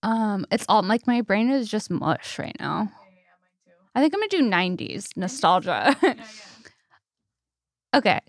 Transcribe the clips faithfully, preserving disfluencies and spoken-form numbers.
Um, it's all like my brain is just mush right now. Yeah, yeah, mine too. I think I'm gonna do nineties nostalgia. Yeah, yeah. Okay.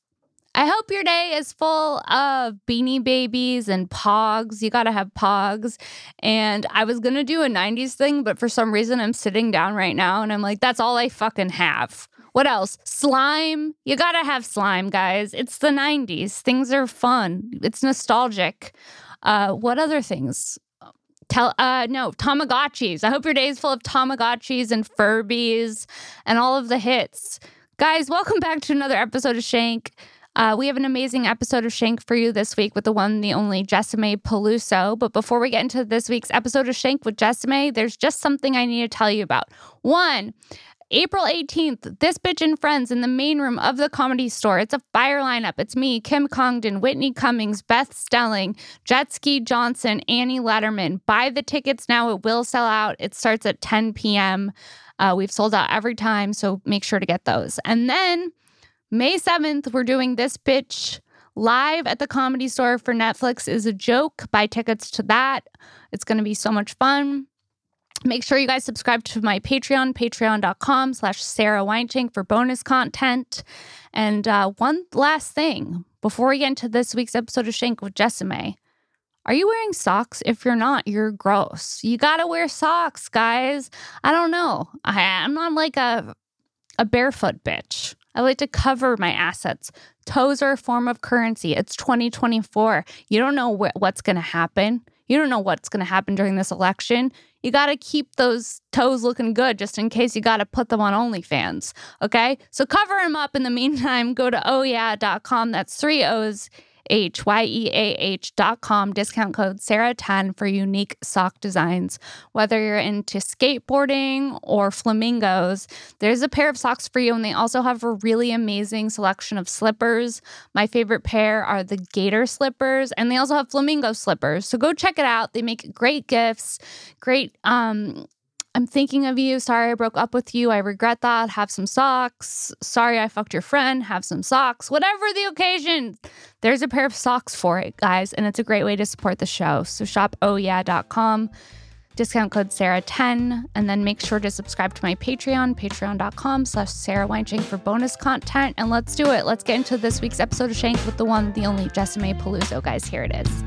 I hope your day is full of Beanie Babies and Pogs. You gotta have Pogs. And I was gonna do a nineties thing, but for some reason I'm sitting down right now and I'm like, that's all I fucking have. What else? Slime. You gotta have slime, guys. It's the nineties. Things are fun. It's nostalgic. Uh, what other things? Tell uh no, Tamagotchis. I hope your day is full of Tamagotchis and Furbies and all of the hits. Guys, welcome back to another episode of Shank. Uh, we have an amazing episode of Shank for you this week with the one, the only Jessime Peluso. But before we get into this week's episode of Shank with Jessime, there's just something I need to tell you about. One, April eighteenth, This Bitch and Friends in the main room of the Comedy Store. It's a fire lineup. It's me, Kim Congdon, Whitney Cummings, Beth Stelling, Jetski Johnson, Annie Letterman. Buy the tickets now. It will sell out. It starts at ten p.m. Uh, we've sold out every time, so make sure to get those. And then May seventh, we're doing This Bitch live at the Comedy Store for Netflix Is a Joke. Buy tickets to that. It's going to be so much fun. Make sure you guys subscribe to my Patreon, patreon.com slash Sarah Weinschenk for bonus content. And uh, one last thing before we get into this week's episode of Shank with Jessime. Are you wearing socks? If you're not, you're gross. You gotta wear socks, guys. I don't know. I, I'm not like a, a barefoot bitch. I like to cover my assets. Toes are a form of currency. It's twenty twenty-four. You don't know wh- what's going to happen. You don't know what's going to happen during this election. You got to keep those toes looking good just in case you got to put them on OnlyFans. Okay? So cover them up. In the meantime, go to oh yeah dot com. That's three O's. H Y E A H dot com, discount code Sarah ten for unique sock designs. Whether you're into skateboarding or flamingos, there's a pair of socks for you, and they also have a really amazing selection of slippers. My favorite pair are the gator slippers, and they also have flamingo slippers. So go check it out. They make great gifts, great um I'm thinking of you. Sorry I broke up with you. I regret that. Have some socks. Sorry I fucked your friend. Have some socks. Whatever the occasion, there's a pair of socks for it, guys. And it's a great way to support the show. So shop oh yeah dot com. Discount code Sarah ten. And then make sure to subscribe to my Patreon, patreon.com slash Sarah Weinschenk for bonus content. And let's do it. Let's get into this week's episode of Shank with the one, the only Jessime Peluso. Guys, here it is.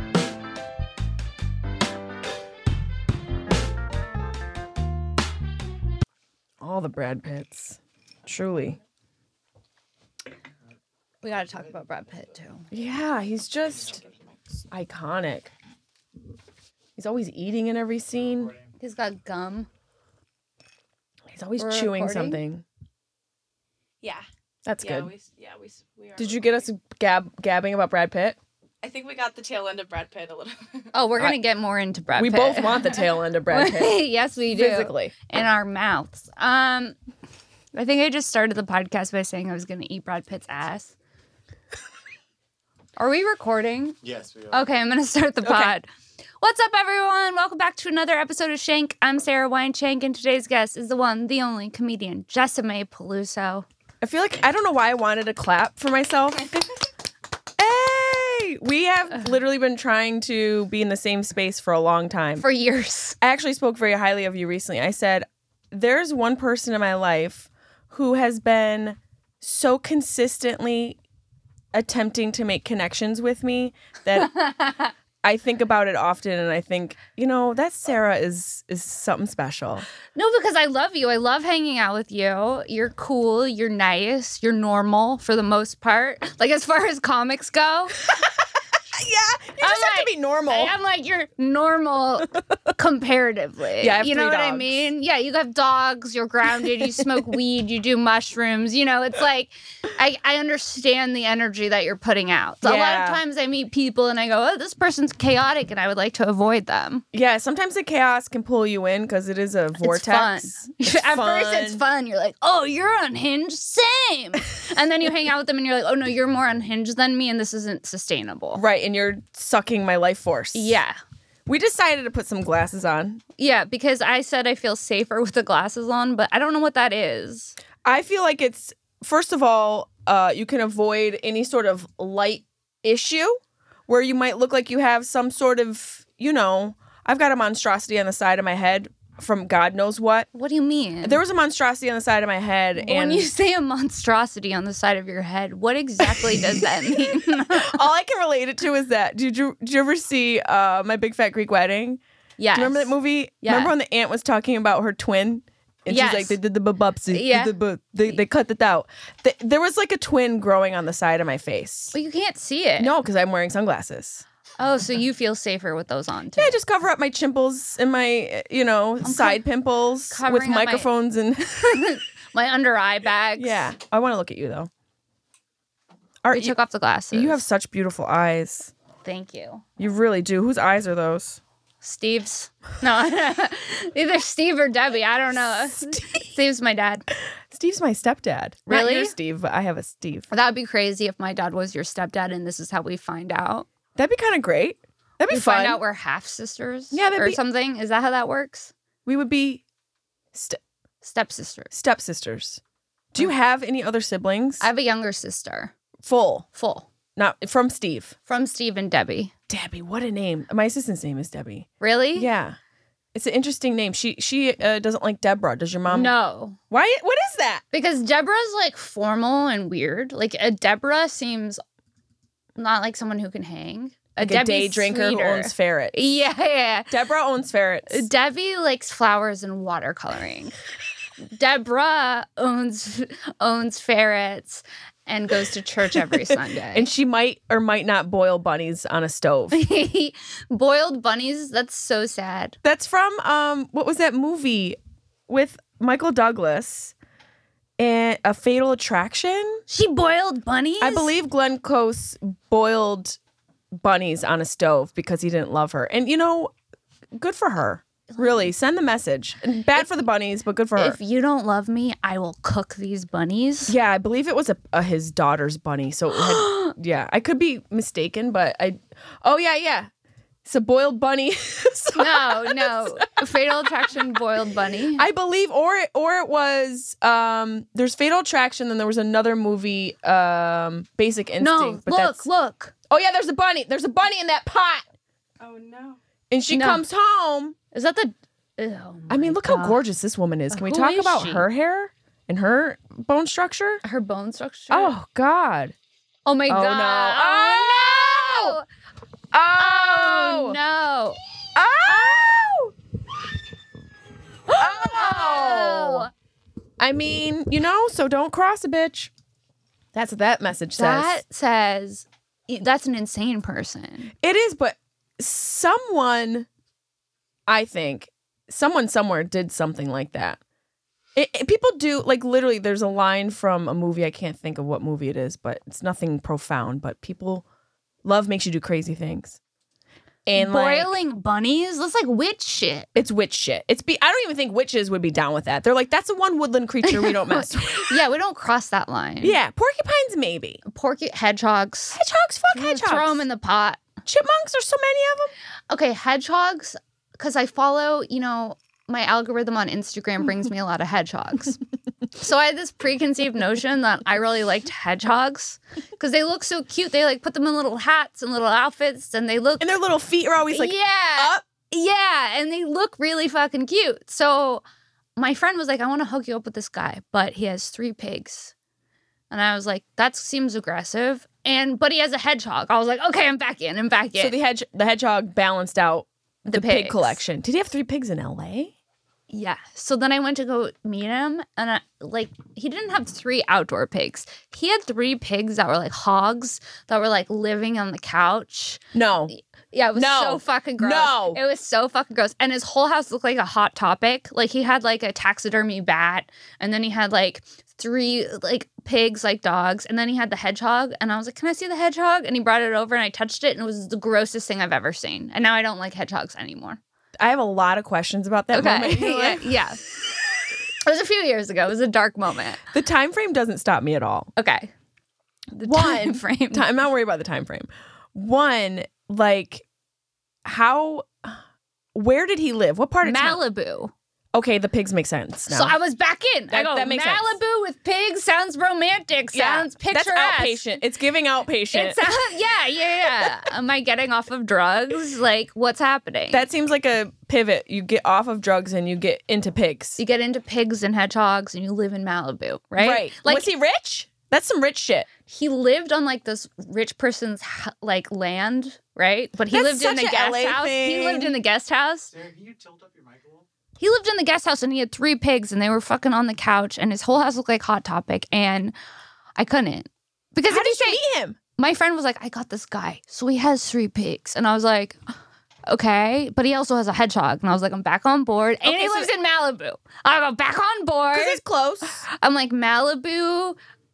All the Brad Pitts. Truly. We got to talk about Brad Pitt, too. Yeah, he's just iconic. He's always eating in every scene. He's got gum. He's always We're chewing recording? something. Yeah. That's yeah, good. We, yeah, we, we are. Did you get us gab gabbing about Brad Pitt? I think we got the tail end of Brad Pitt a little. Oh, we're going to I- get more into Brad we Pitt. both want the tail end of Brad Pitt. Yes, we do. Physically. In our mouths. Um, I think I just started the podcast by saying I was going to eat Brad Pitt's ass. Are we recording? Yes, we are. Okay, I'm going to start the Okay. pod. What's up, everyone? Welcome back to another episode of Shank. I'm Sarah Weinschenk, and today's guest is the one, the only comedian, Jessime Peluso. I feel like, I don't know why I wanted to clap for myself. Hey! We have literally been trying to be in the same space for a long time. For years. I actually spoke very highly of you recently. I said, there's one person in my life who has been so consistently attempting to make connections with me that I think about it often, and I think, you know, that Sarah is is something special. No, because I love you. I love hanging out with you. You're cool. You're nice. You're normal for the most part. Like, as far as comics go. Yeah, you just I'm have like- to be normal. I'm like, you're normal comparatively. Yeah, I have you know three what I dogs. mean? Yeah, you have dogs, you're grounded, you smoke weed, you do mushrooms. You know, it's like, I, I understand the energy that you're putting out. So a lot Yeah. of times I meet people and I go, oh, this person's chaotic, and I would like to avoid them. Yeah, sometimes the chaos can pull you in because it is a vortex. It's It's fun. At first it's fun. fun. You're like, oh, you're unhinged. Same. And then you hang out with them and you're like, oh, no, you're more unhinged than me, and this isn't sustainable. Right, and you're sucking my life force. Yeah. We decided to put some glasses on. Yeah, because I said I feel safer with the glasses on, but I don't know what that is. I feel like it's, first of all, uh, you can avoid any sort of light issue where you might look like you have some sort of, you know, I've got a monstrosity on the side of my head from God knows what. What do you mean? There was a monstrosity on the side of my head. But and when you say a monstrosity on the side of your head, what exactly does that mean? all I can relate it to is that. Did you, did you ever see uh, My Big Fat Greek Wedding? Yes. Do you remember that movie? Yeah. Remember when the aunt was talking about her twin? And Yes. she's like, they did the bubupsy. Yeah. The bu- They, they cut it out. Th- There was like a twin growing on the side of my face. But you can't see it. No, because I'm wearing sunglasses. Oh, so you feel safer with those on too? Yeah, I just cover up my chimples and my, you know, side pimples with covering up my- microphones and. My under eye bags. Yeah, I want to look at you though. Are We you, took off the glasses. you have such beautiful eyes. Thank you. You really do. Whose eyes are those? Steve's. No, either Steve or Debbie. I don't know. Steve's my dad. Steve's my stepdad. Not Really? your Steve, but I have a Steve. That would be crazy if my dad was your stepdad and this is how we find out. That'd be kind of great. That'd be We fun. find out we're half sisters. Yeah, that'd or be- something. Is that how that works? We would be st- Stepsisters. stepsisters. Do you have any other siblings? I have a younger sister. Full. Full. Not from Steve. From Steve and Debbie. Debbie, what a name. My assistant's name is Debbie. Really? Yeah. It's an interesting name. She she uh, doesn't like Deborah. Does your mom? No. Why? What is that? Because Deborah's like formal and weird. Like a Deborah seems not like someone who can hang. A, Like a Debbie's day drinker sweeter. who owns ferrets. Yeah, yeah. Deborah owns ferrets. Debbie likes flowers and watercoloring. Deborah owns owns ferrets and goes to church every Sunday. And she might or might not boil bunnies on a stove. Boiled bunnies, that's so sad. That's from um what was that movie with Michael Douglas and A Fatal Attraction? She boiled bunnies? I believe Glenn Close boiled bunnies on a stove because he didn't love her. And you know, good for her. Really, send the message. And bad for the bunnies, but good for her. If you don't love me, I will cook these bunnies. Yeah, I believe it was a, a his daughter's bunny. So it had, yeah, I could be mistaken, but I. Oh yeah, yeah, it's a boiled bunny. So- No, no. Fatal Attraction boiled bunny. I believe, or it, or it was. Um, there's Fatal Attraction, then there was another movie, um, Basic Instinct. no, but look, that's, look. Oh yeah, there's a bunny. There's a bunny in that pot, Oh no. and she No. comes home. Is that the? Oh I mean, my look God. how gorgeous this woman is. Can we Who talk is about she? her hair and her bone structure? Her bone structure. Oh God. oh my Oh, god. no. Oh, Oh. oh no. Oh. Oh. I mean, you know, so don't cross a bitch. That's what that message says. That says that's an insane person. It is, but someone, I think, someone somewhere did something like that. It, it- people do, like, literally, there's a line from a movie. I can't think of what movie it is, but it's nothing profound. But people, love makes you do crazy things. And like, Boiling bunnies? That's like witch shit. it's witch shit. It's be. I don't even think witches would be down with that. They're like, that's the one woodland creature we don't mess with. Yeah, we don't cross that line. Yeah, porcupines maybe. Porky hedgehogs. Hedgehogs, fuck hedgehogs. Throw them in the pot. Chipmunks. There's so many of them. Okay, hedgehogs, because I follow, you know, my algorithm on Instagram brings me a lot of hedgehogs. So I had this preconceived notion that I really liked hedgehogs because they look so cute. They like put them in little hats and little outfits and they look. And their little feet are always like yeah. up. Yeah. And they look really fucking cute. So my friend was like, I want to hook you up with this guy, but he has three pigs. And I was like, that seems aggressive. And but he has a hedgehog. I was like, okay, I'm back in. I'm back in. So the hedge, the hedgehog balanced out the, The pig pigs. collection. Did he have three pigs in L A? Yeah. So then I went to go meet him, and I, like he didn't have three outdoor pigs. He had three pigs that were like hogs that were like living on the couch. No. Yeah, it was No. so fucking gross. No. It was so fucking gross. And his whole house looked like a hot topic. Like he had like a taxidermy bat, and then he had like three like pigs like dogs, and then he had the hedgehog, and I was like, "Can I see the hedgehog?" And he brought it over and I touched it, and it was the grossest thing I've ever seen. And now I don't like hedgehogs anymore. I have a lot of questions about that moment. in your yeah, life. yeah. It was a few years ago. It was a dark moment. The time frame doesn't stop me at all. Okay. The One, time frame. Ti- I'm not worried about the time frame. One, like, how, where did he live? What part of town? Malibu. Okay, the pigs make sense now. So I was back in. I That- go, that makes sense. Malibu with pigs sounds romantic. Sounds picturesque. That's outpatient. It's giving outpatient. It sounds, yeah, yeah, yeah. Am I getting off of drugs? Like, what's happening? That seems like a pivot. You get off of drugs and you get into pigs. You get into pigs and hedgehogs and you live in Malibu, right? Right. Like, Was he rich? That's some rich shit. he lived on like this rich person's h- like land, right? But he That's lived in such the a guest L A house. He thing. lived in the guest house. Sarah, can you tilt up your mic a little? He lived in the guest house and he had three pigs and they were fucking on the couch and his whole house looked like Hot Topic and I couldn't. Because How if you did you say, meet him? my friend was like, I got this guy. So he has three pigs. And I was like, okay. But he also has a hedgehog. And I was like, I'm back on board. And Okay, he so- lives in Malibu. I go back on board. Because he's close. I'm like, Malibu,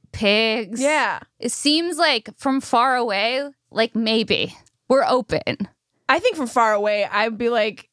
pigs. Yeah. It seems like from far away, like maybe we're open. I think from far away, I'd be like,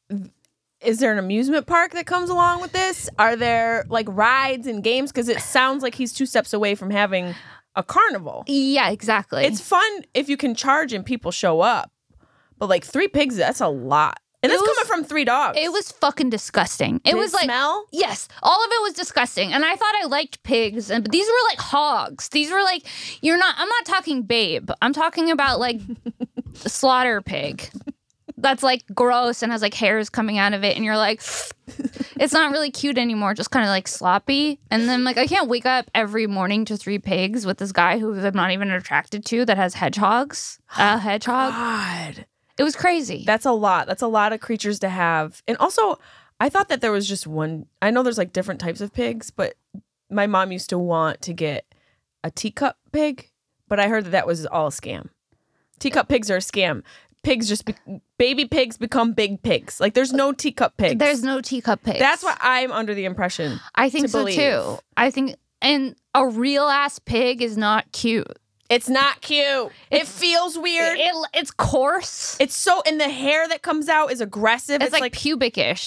is there an amusement park that comes along with this? Are there like rides and games? Because it sounds like he's two steps away from having a carnival. Yeah, exactly. It's fun if you can charge and people show up. But like three pigs, that's a lot. And It it's was- coming from three dogs. it was fucking disgusting. It Did was like smell? yes, all of it was disgusting. And I thought I liked pigs, and but these were like hogs. These were like you're not. I'm not talking babe. I'm talking about like slaughter pig. That's like gross and has like hairs coming out of it, and you're like, it's not really cute anymore. Just kind of like sloppy. And then like I can't wake up every morning to three pigs with this guy who I'm not even attracted to that has hedgehogs. A hedgehog. God. It was crazy. That's a lot. That's a lot of creatures to have. And also, I thought that there was just one. I know there's like different types of pigs, but my mom used to want to get a teacup pig, but I heard that that was all a scam. Teacup pigs are a scam. Pigs just, be- baby pigs become big pigs. Like there's no teacup pigs. There's no teacup pigs. That's what I'm under the impression. I think to so believe. too. I think, and a real ass pig is not cute. It's not cute. It feels weird. It, it's coarse. It's so, and the hair that comes out is aggressive. It's, It's, like, like, pubic-ish.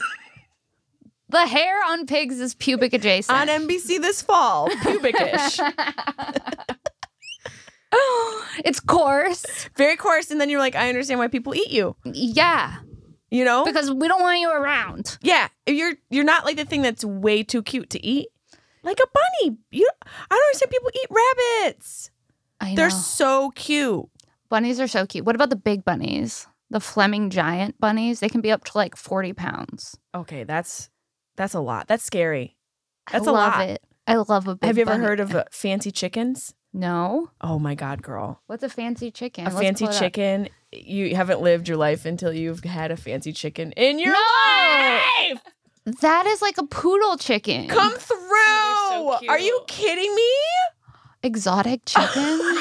The hair on pigs is pubic adjacent. on N B C this fall, pubic-ish. It's coarse. Very coarse. And then you're like, I understand why people eat you. Yeah, You know? because we don't want you around. Yeah, you're you're not like the thing that's way too cute to eat. Like a bunny. You, I don't understand people eat rabbits. I know. They're so cute. Bunnies are so cute. What about the big bunnies? The Fleming giant bunnies? They can be up to like forty pounds. Okay, that's that's a lot. That's scary. That's I a love lot. it. I love a big Have you ever bunny. heard of uh, fancy chickens? No. Oh my God, girl. What's a fancy chicken? A Let's fancy pull it up. chicken. You haven't lived your life until you've had a fancy chicken in your No! life. That is like a poodle chicken. Come through. Oh, they're so Are you cute. kidding me? Exotic chickens.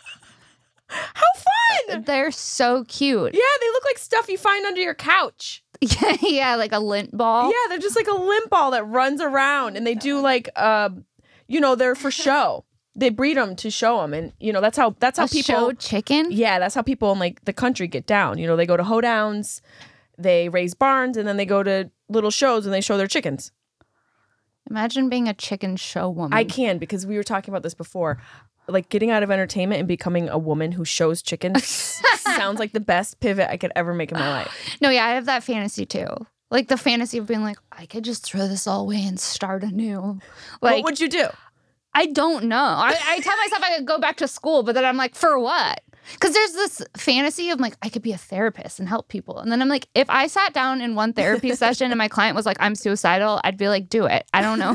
How fun. They're so cute. Yeah, they look like stuff you find under your couch. Yeah, yeah, like a lint ball. Yeah, they're just like a limp ball that runs around, and they do like, uh, you know, they're for show. They breed them to show them, and you know that's how that's how a people. show chicken. Yeah, that's how people in like the country get down. You know, they go to hoedowns, they raise barns, and then they go to little shows and they show their chickens. Imagine being a chicken show woman. I can because we were talking about this before. Like getting out of entertainment and becoming a woman who shows chickens sounds like the best pivot I could ever make in my life. No, yeah, I have that fantasy too. Like the fantasy of being like, I could just throw this all away and start anew. Like, What would you do? I don't know. I, I tell myself I could go back to school, but then I'm like, for what? Because there's this fantasy of like, I could be a therapist and help people. And then I'm like, if I sat down in one therapy session and my client was like, I'm suicidal, I'd be like, do it. I don't know.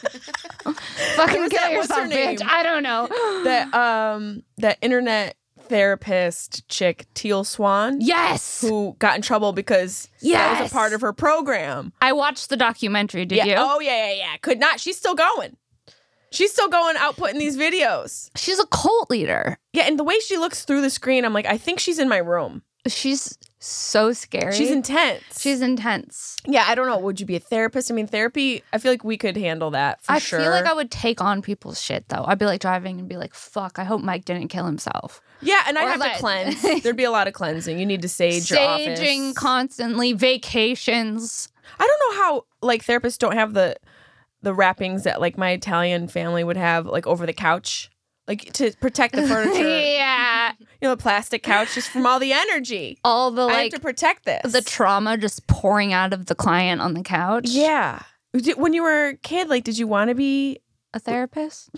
Fucking was kill that- what's her yourself, bitch. name? I don't know. That um that internet therapist chick Teal Swan Yes. who got in trouble because that was Yes. a part of her program. I watched the documentary. Did yeah. you? Oh yeah, yeah, yeah. Could not. She's still going. She's still going out putting these videos. She's a cult leader. Yeah, and the way she looks through the screen, I'm like, I think she's in my room. She's so scary. She's intense. She's intense. Yeah, I don't know. Would you be a therapist? I mean, therapy, I feel like we could handle that for I sure. feel like I would take on people's shit though. I'd be like driving and be like, fuck, I hope Mike didn't kill himself. Yeah, and I'd Or have like- to cleanse. There'd be a lot of cleansing. You need to sage your office. Saging constantly, vacations. I don't know how like therapists don't have the the wrappings that like my Italian family would have like over the couch, like to protect the furniture. Yeah. You know, the plastic couch just from all the energy. All the I have like to protect this. the trauma just pouring out of the client on the couch. Yeah. Did- When you were a kid, like, did you want to be? A therapist?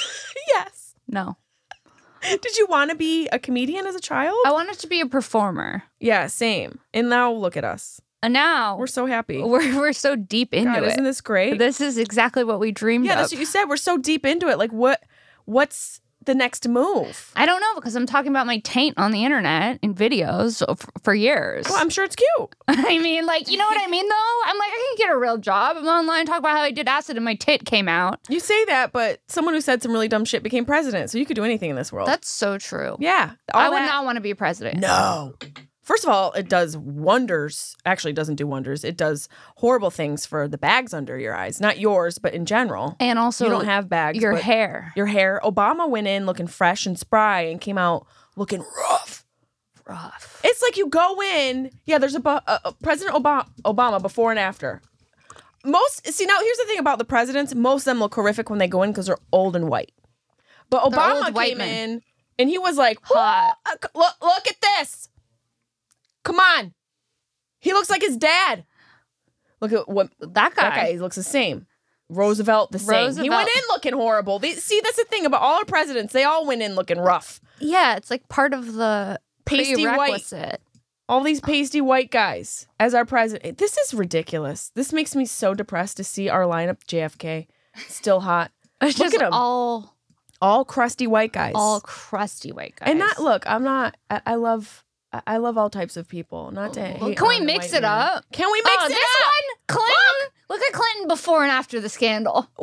Yes. No. Did you want to be a comedian as a child? I wanted to be a performer. Yeah, same. And now look at us. And now We're so happy. we're we're so deep into God, it. isn't this great? This is exactly what we dreamed yeah, of. that's what you said. We're so deep into it. Like, what? What's the next move? I don't know because I'm talking about my taint on the internet in videos f- for years. Well, I'm sure it's cute. I mean, like, you know what I mean, though? I'm like, I can get a real job. I'm online talk about how I did acid and my tit came out. You say that, but someone who said some really dumb shit became president, so you could do anything in this world. That's so true. yeah. all I would that- not want to be president. No. First of all, it does wonders. Actually, it doesn't do wonders. It does horrible things for the bags under your eyes. Not yours, but in general. And also, you don't have bags. your but hair. Your hair. Obama went in looking fresh and spry and came out looking rough. Rough. It's like you go in. Yeah, there's a, bu- uh, uh, President Obama, Obama before and after. Most see now. Here's the thing about the presidents. Most of them look horrific when they go in because they're old and white. But They're Obama old white came men. in and he was like, Hot. "Whoa, uh, look, look at this. Come on. He looks like his dad. Look at what That guy. that guy looks the same. Roosevelt the same. He Roosevelt. went in looking horrible. They, see, that's the thing about all our presidents. They all went in looking rough. Yeah, it's like part of the Pasty white. prerequisite. All these pasty white guys as our president. This is ridiculous. This makes me so depressed to see our lineup. J F K, still hot. It's Look just at 'em. all All crusty white guys. all crusty white guys. and not look. I'm not. I, I love. I- I love all types of people. Not to. hate Can we on the mix white it man. up? Can we mix Oh, it this up? one, Clinton. Look. at Clinton before and after the scandal. What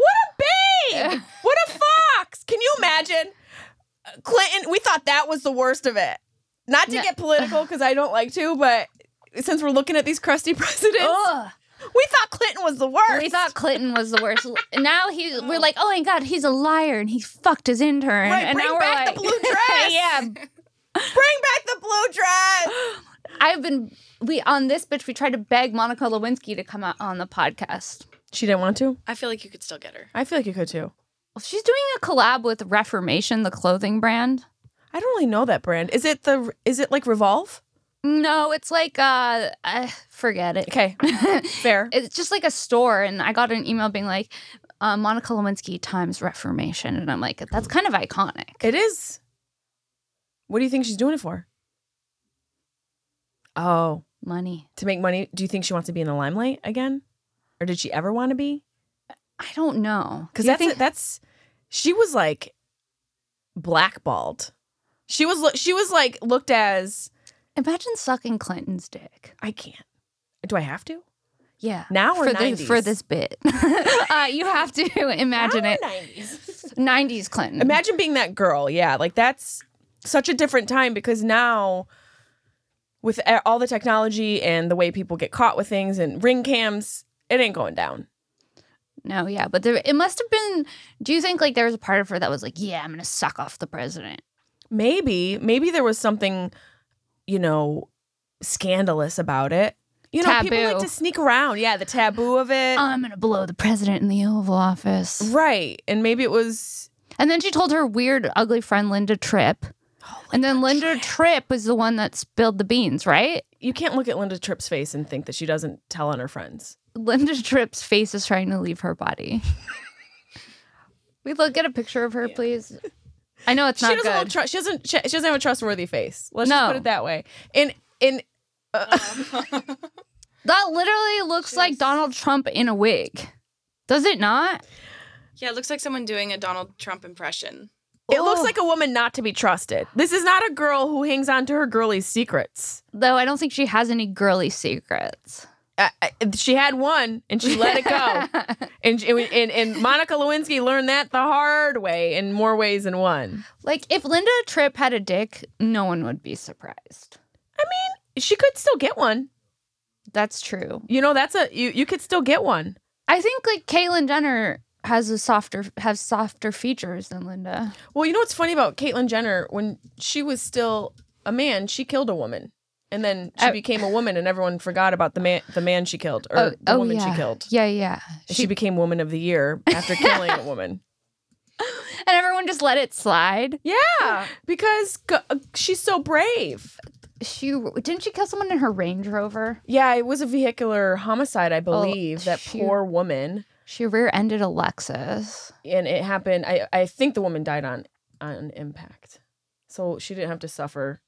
a babe! What a fox! Can you imagine? Clinton, we thought that was the worst of it. Not to No. get political, because I don't like to, but since we're looking at these crusty presidents, Ugh. we thought Clinton was the worst. We thought Clinton was the worst. Now he's we're like, oh my god, he's a liar and he fucked his intern. Right, and bring now we're back like, the blue dress. yeah, Bring back the blue dress. I've been we on this bitch. We tried to beg Monica Lewinsky to come out on the podcast. She didn't want to? I feel like you could still get her. I feel like you could too. Well, she's doing a collab with Reformation, the clothing brand. I don't really know that brand. Is it the? Is it like Revolve? No, it's like uh, uh forget it. Okay, fair. It's just like a store, and I got an email being like, uh, Monica Lewinsky times Reformation, and I'm like, that's kind of iconic. It is. What do you think she's doing it for? Oh, Money. to make money. Do you think she wants to be in the limelight again, or did she ever want to be? I don't know. Because Do you that's think- that's she was like blackballed. She was lo- she was like looked as Imagine sucking Clinton's dick. I can't. Do I have to? Yeah. Now or for nineties? this for this bit. uh, you have to imagine Now or it. nineties? nineties Clinton. Imagine being that girl. Yeah, like that's such a different time because now with a- all the technology and the way people get caught with things and ring cams, it ain't going down. No, yeah, but there, it must have been. Do you think like there was a part of her that was like, yeah, I'm gonna suck off the president? Maybe, maybe there was something, you know, scandalous about it. You know, people Taboo. like to sneak around. Yeah, the taboo of it. I'm gonna blow the president in the Oval Office. Right. And maybe it was And then she told her weird, ugly friend Linda Tripp. and then Linda Tripp was the one that spilled the beans, right? you can't look at Linda Tripp's face and think that she doesn't tell on her friends. Linda Tripp's face is trying to leave her body. We look get a picture of her, please. I know it's She not doesn't good. look tru- she doesn't she, she doesn't have a trustworthy face. Let's No. just put it that way. In in uh, That literally looks like Donald Trump in a wig. Does it not? Yeah, it looks like someone doing a Donald Trump impression. it looks Oh. like a woman not to be trusted. This is not a girl who hangs on to her girly's secrets. Though I don't think she has any girly secrets. Uh, uh, she had one and she let it go. and, and and Monica Lewinsky learned that the hard way in more ways than one. Like, if Linda Tripp had a dick, no one would be surprised. I mean, she could still get one. That's true. You know, that's a you. You could still get one. I think like Caitlyn Jenner has a softer has softer features than Linda. Well, you know what's funny about Caitlyn Jenner? When she was still a man, she killed a woman, and then she Uh, became a woman, and everyone forgot about the man the man she killed or Oh, the oh, woman yeah. she killed. Yeah, yeah. She, became Woman of the Year after killing a woman. And everyone time just let it slide. Yeah, because g- she's so brave. She didn't she kill someone in her Range Rover? Yeah, it was a vehicular homicide, I believe. Oh, that she- poor woman. She rear-ended a Lexus. And it happened, I, I think the woman died on, on impact. So she didn't have to suffer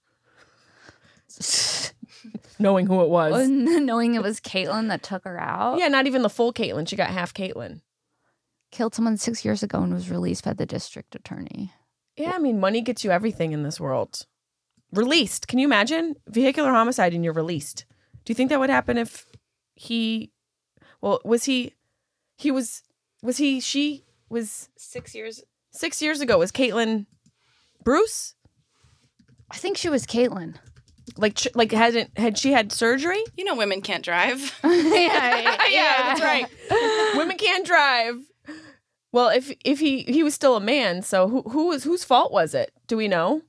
knowing who it was. Knowing it was Caitlyn that took her out. Yeah, not even the full Caitlyn. She got half Caitlyn. Killed someone six years ago and was released by the district attorney. Yeah, I mean, money gets you everything in this world. Released. Can you imagine? Vehicular homicide and you're released. Do you think that would happen if he, well, was he, he was, was he, she was Six years. six years ago. Was Caitlyn Bruce? I think she was Caitlyn. Like, ch- like hadn't, had she had surgery? You know women can't drive. yeah, yeah, Yeah, that's right. Women can't drive. Well, if if he he was still a man, so who who was whose fault was it? Do we know?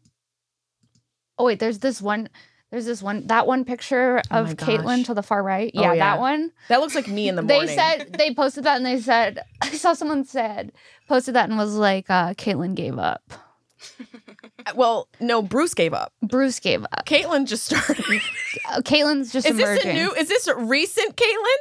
Oh wait, there's this one. There's this one. That one picture Oh of my Caitlyn gosh. to the far right. Oh, Yeah, yeah. that one. That looks like me in the They morning. said they posted that and they said I saw someone said posted that and was like uh, Caitlyn gave up. Well, no, Bruce gave up. Bruce gave up. Caitlyn just started. Uh, Caitlyn's just Is this emerging. a new? Is this a recent Caitlyn?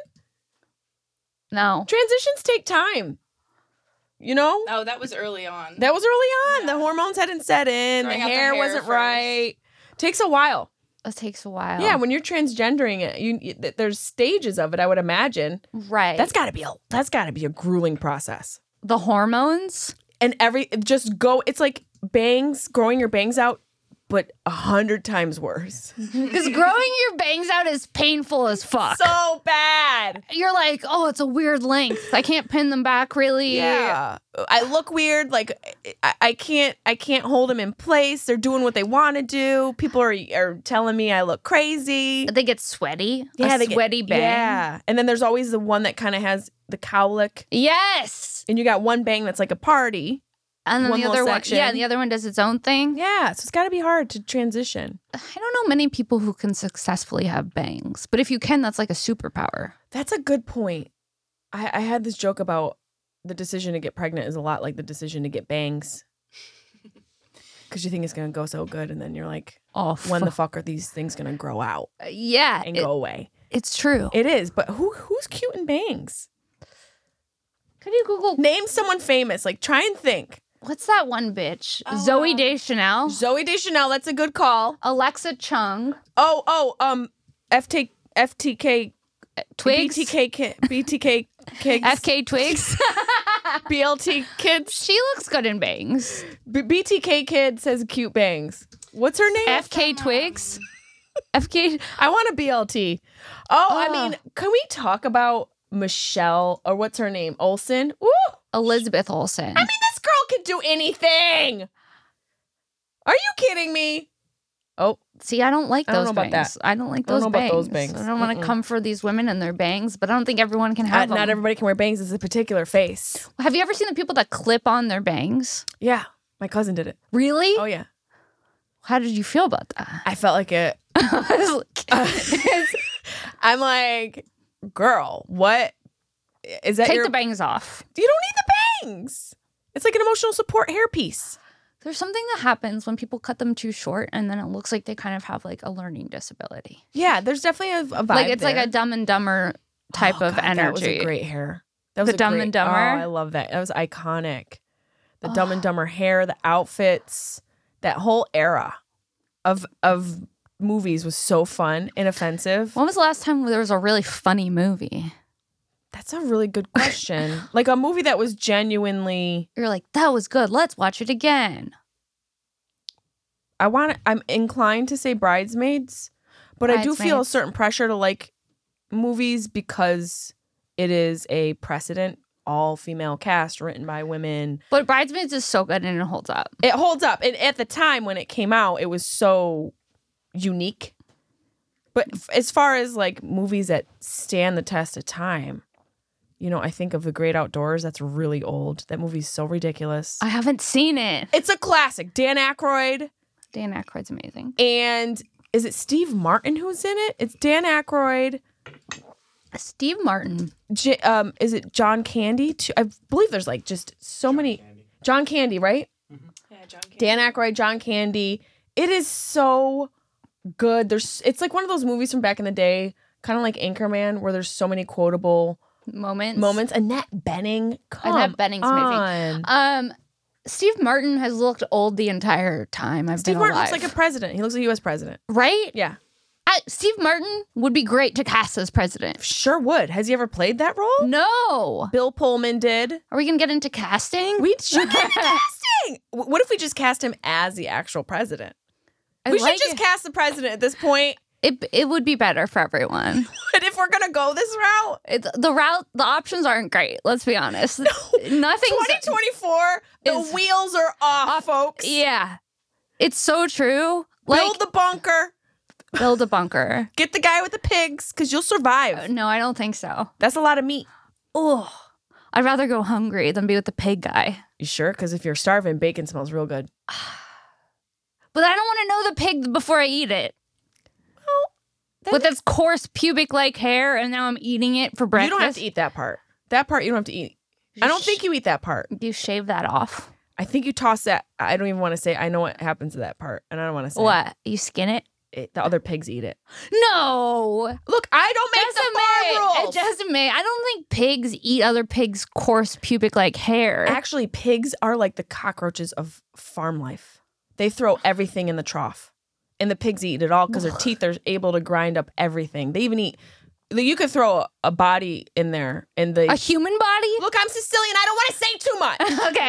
No. Transitions take time. You know, Oh, that was early on. that was early on. Yeah. The hormones hadn't set in. Growing the out the hair hair wasn't first. right. Takes a while. It takes a while. Yeah, when you're transgendering it, you, you th- there's stages of it. I would imagine right. that's got to be a that's got to be a grueling process. the hormones. And every just go. It's like bangs, growing your bangs out, but a hundred times worse. Because growing your bangs out is painful as fuck. So bad. You're like, oh, it's a weird length. I can't pin them back really. Yeah, I look weird. Like I, I can't, I can't hold them in place. They're doing what they want to do. People are are telling me I look crazy. They get sweaty. Yeah, a they get- sweaty bang. Yeah, and then there's always the one that kind of has the cowlick, Yes. and you got one bang that's like a party. And then One the little other one, section. yeah, the other one does its own thing. Yeah, so it's got to be hard to transition. I don't know many people who can successfully have bangs, but if you can, that's like a superpower. That's a good point. I, I had this joke about the decision to get pregnant is a lot like the decision to get bangs. Because you think it's going to go so good, and then you're like, Oh, when the fuck are these things going to grow out yeah, and it- go away? it's true. It is, but who who's cute in bangs? Could you Google Name someone famous. Like, try and think. what's that one bitch? Oh, Zoe um, Deschanel, Zoe Deschanel, that's a good call. Alexa Chung, Oh, oh, um, F T F T K, Twigs, B T K, ki- B T K kids, F K Twigs. B L T kids. She looks good in bangs. B- BTK kid says cute bangs. What's her name? F K Twigs. F K. I want a B L T. Oh, I Ugh. mean, can we talk about Michelle, or what's her name? Olsen? Woo! Elizabeth Olsen. I mean, this girl can do anything. Are you kidding me? Oh, See, I don't like I don't those know about bangs. that. I don't like I don't those know bangs. about those bangs. I don't want Mm-mm. to come for these women and their bangs, but I don't think everyone can uh, have them. not everybody can wear bangs. It's a particular face. Have you ever seen the people that clip on their bangs? Yeah, my cousin did it. Really? Oh, yeah. How did you feel about that? I felt like it. I'm like, girl, what? Is that Take your... the bangs off. You don't need the bangs. It's like an emotional support hairpiece. There's something that happens when people cut them too short, and then it looks like they kind of have like a learning disability. Yeah, there's definitely a, a vibe. Like it's there. like a Dumb and Dumber type Oh, of God, energy. That was a great hair. That was The a Dumb great, and Dumber? Oh, I love that. That was iconic. The Dumb and Dumber hair, the outfits, that whole era of of movies was so fun, inoffensive. When was the last time there was a really funny movie? That's a really good question. Like a movie that was genuinely. You're like, that was good. Let's watch it again. I want. I'm inclined to say Bridesmaids, but I do feel a Bridesmaids. certain pressure to like movies because it is a precedent. All female cast written by women. But Bridesmaids is so good and it holds up. It holds up. And at the time when it came out, it was so unique. But f- as far as like movies that stand the test of time, you know, I think of The Great Outdoors. That's really old. That movie's so ridiculous. I haven't seen it. It's a classic. Dan Aykroyd. Dan Aykroyd's amazing. And is it Steve Martin who's in it? It's Dan Aykroyd. Steve Martin. J- um, is it John Candy? too? I believe there's like just so many. John Candy, right? Mm-hmm. Dan Aykroyd, John Candy. It is so good. There's, it's like one of those movies from back in the day, kind of like Anchorman, where there's so many quotable moments. Moments. Annette Bening, come Annette Bening's amazing. on. Um, Steve Martin has looked old the entire time I've Steve been Martin alive. looks like a president. He looks like a U S president. Right? Yeah. I, Steve Martin would be great to cast as president. Sure would. Has he ever played that role? No. Bill Pullman did. Are we going to get into casting? We should get casting. W- What if we just cast him as the actual president? I we like should just it. cast the president at this point. It, it would be better for everyone. But if we're going to go this route, It's, the route, the options aren't great. Let's be honest. No. Nothing. twenty twenty-four, the is- wheels are off, folks. Yeah. It's so true. Like, Build the bunker. build a bunker. Get the guy with the pigs, because you'll survive. No, I don't think so. That's a lot of meat. Oh, I'd rather go hungry than be with the pig guy. You sure? Because if you're starving, bacon smells real good. But I don't want to know the pig before I eat it. Then With its coarse pubic-like hair, and now I'm eating it for breakfast. you don't have to eat that part. That part you don't have to eat. I don't think you eat that part. You shave that off. I think you toss that. I don't even want to say. I know what happens to that part, and I don't want to say. What? You skin it? It, the other pigs eat it. No. Look, I don't make the farm It rules. doesn't make. I don't think pigs eat other pigs' coarse pubic-like hair. Actually, pigs are like the cockroaches of farm life. They throw everything in the trough, and the pigs eat it all because their teeth are able to grind up everything. They even eat. You could throw a, a body in there, and the A human body? look. I'm Sicilian. I don't want to say too much.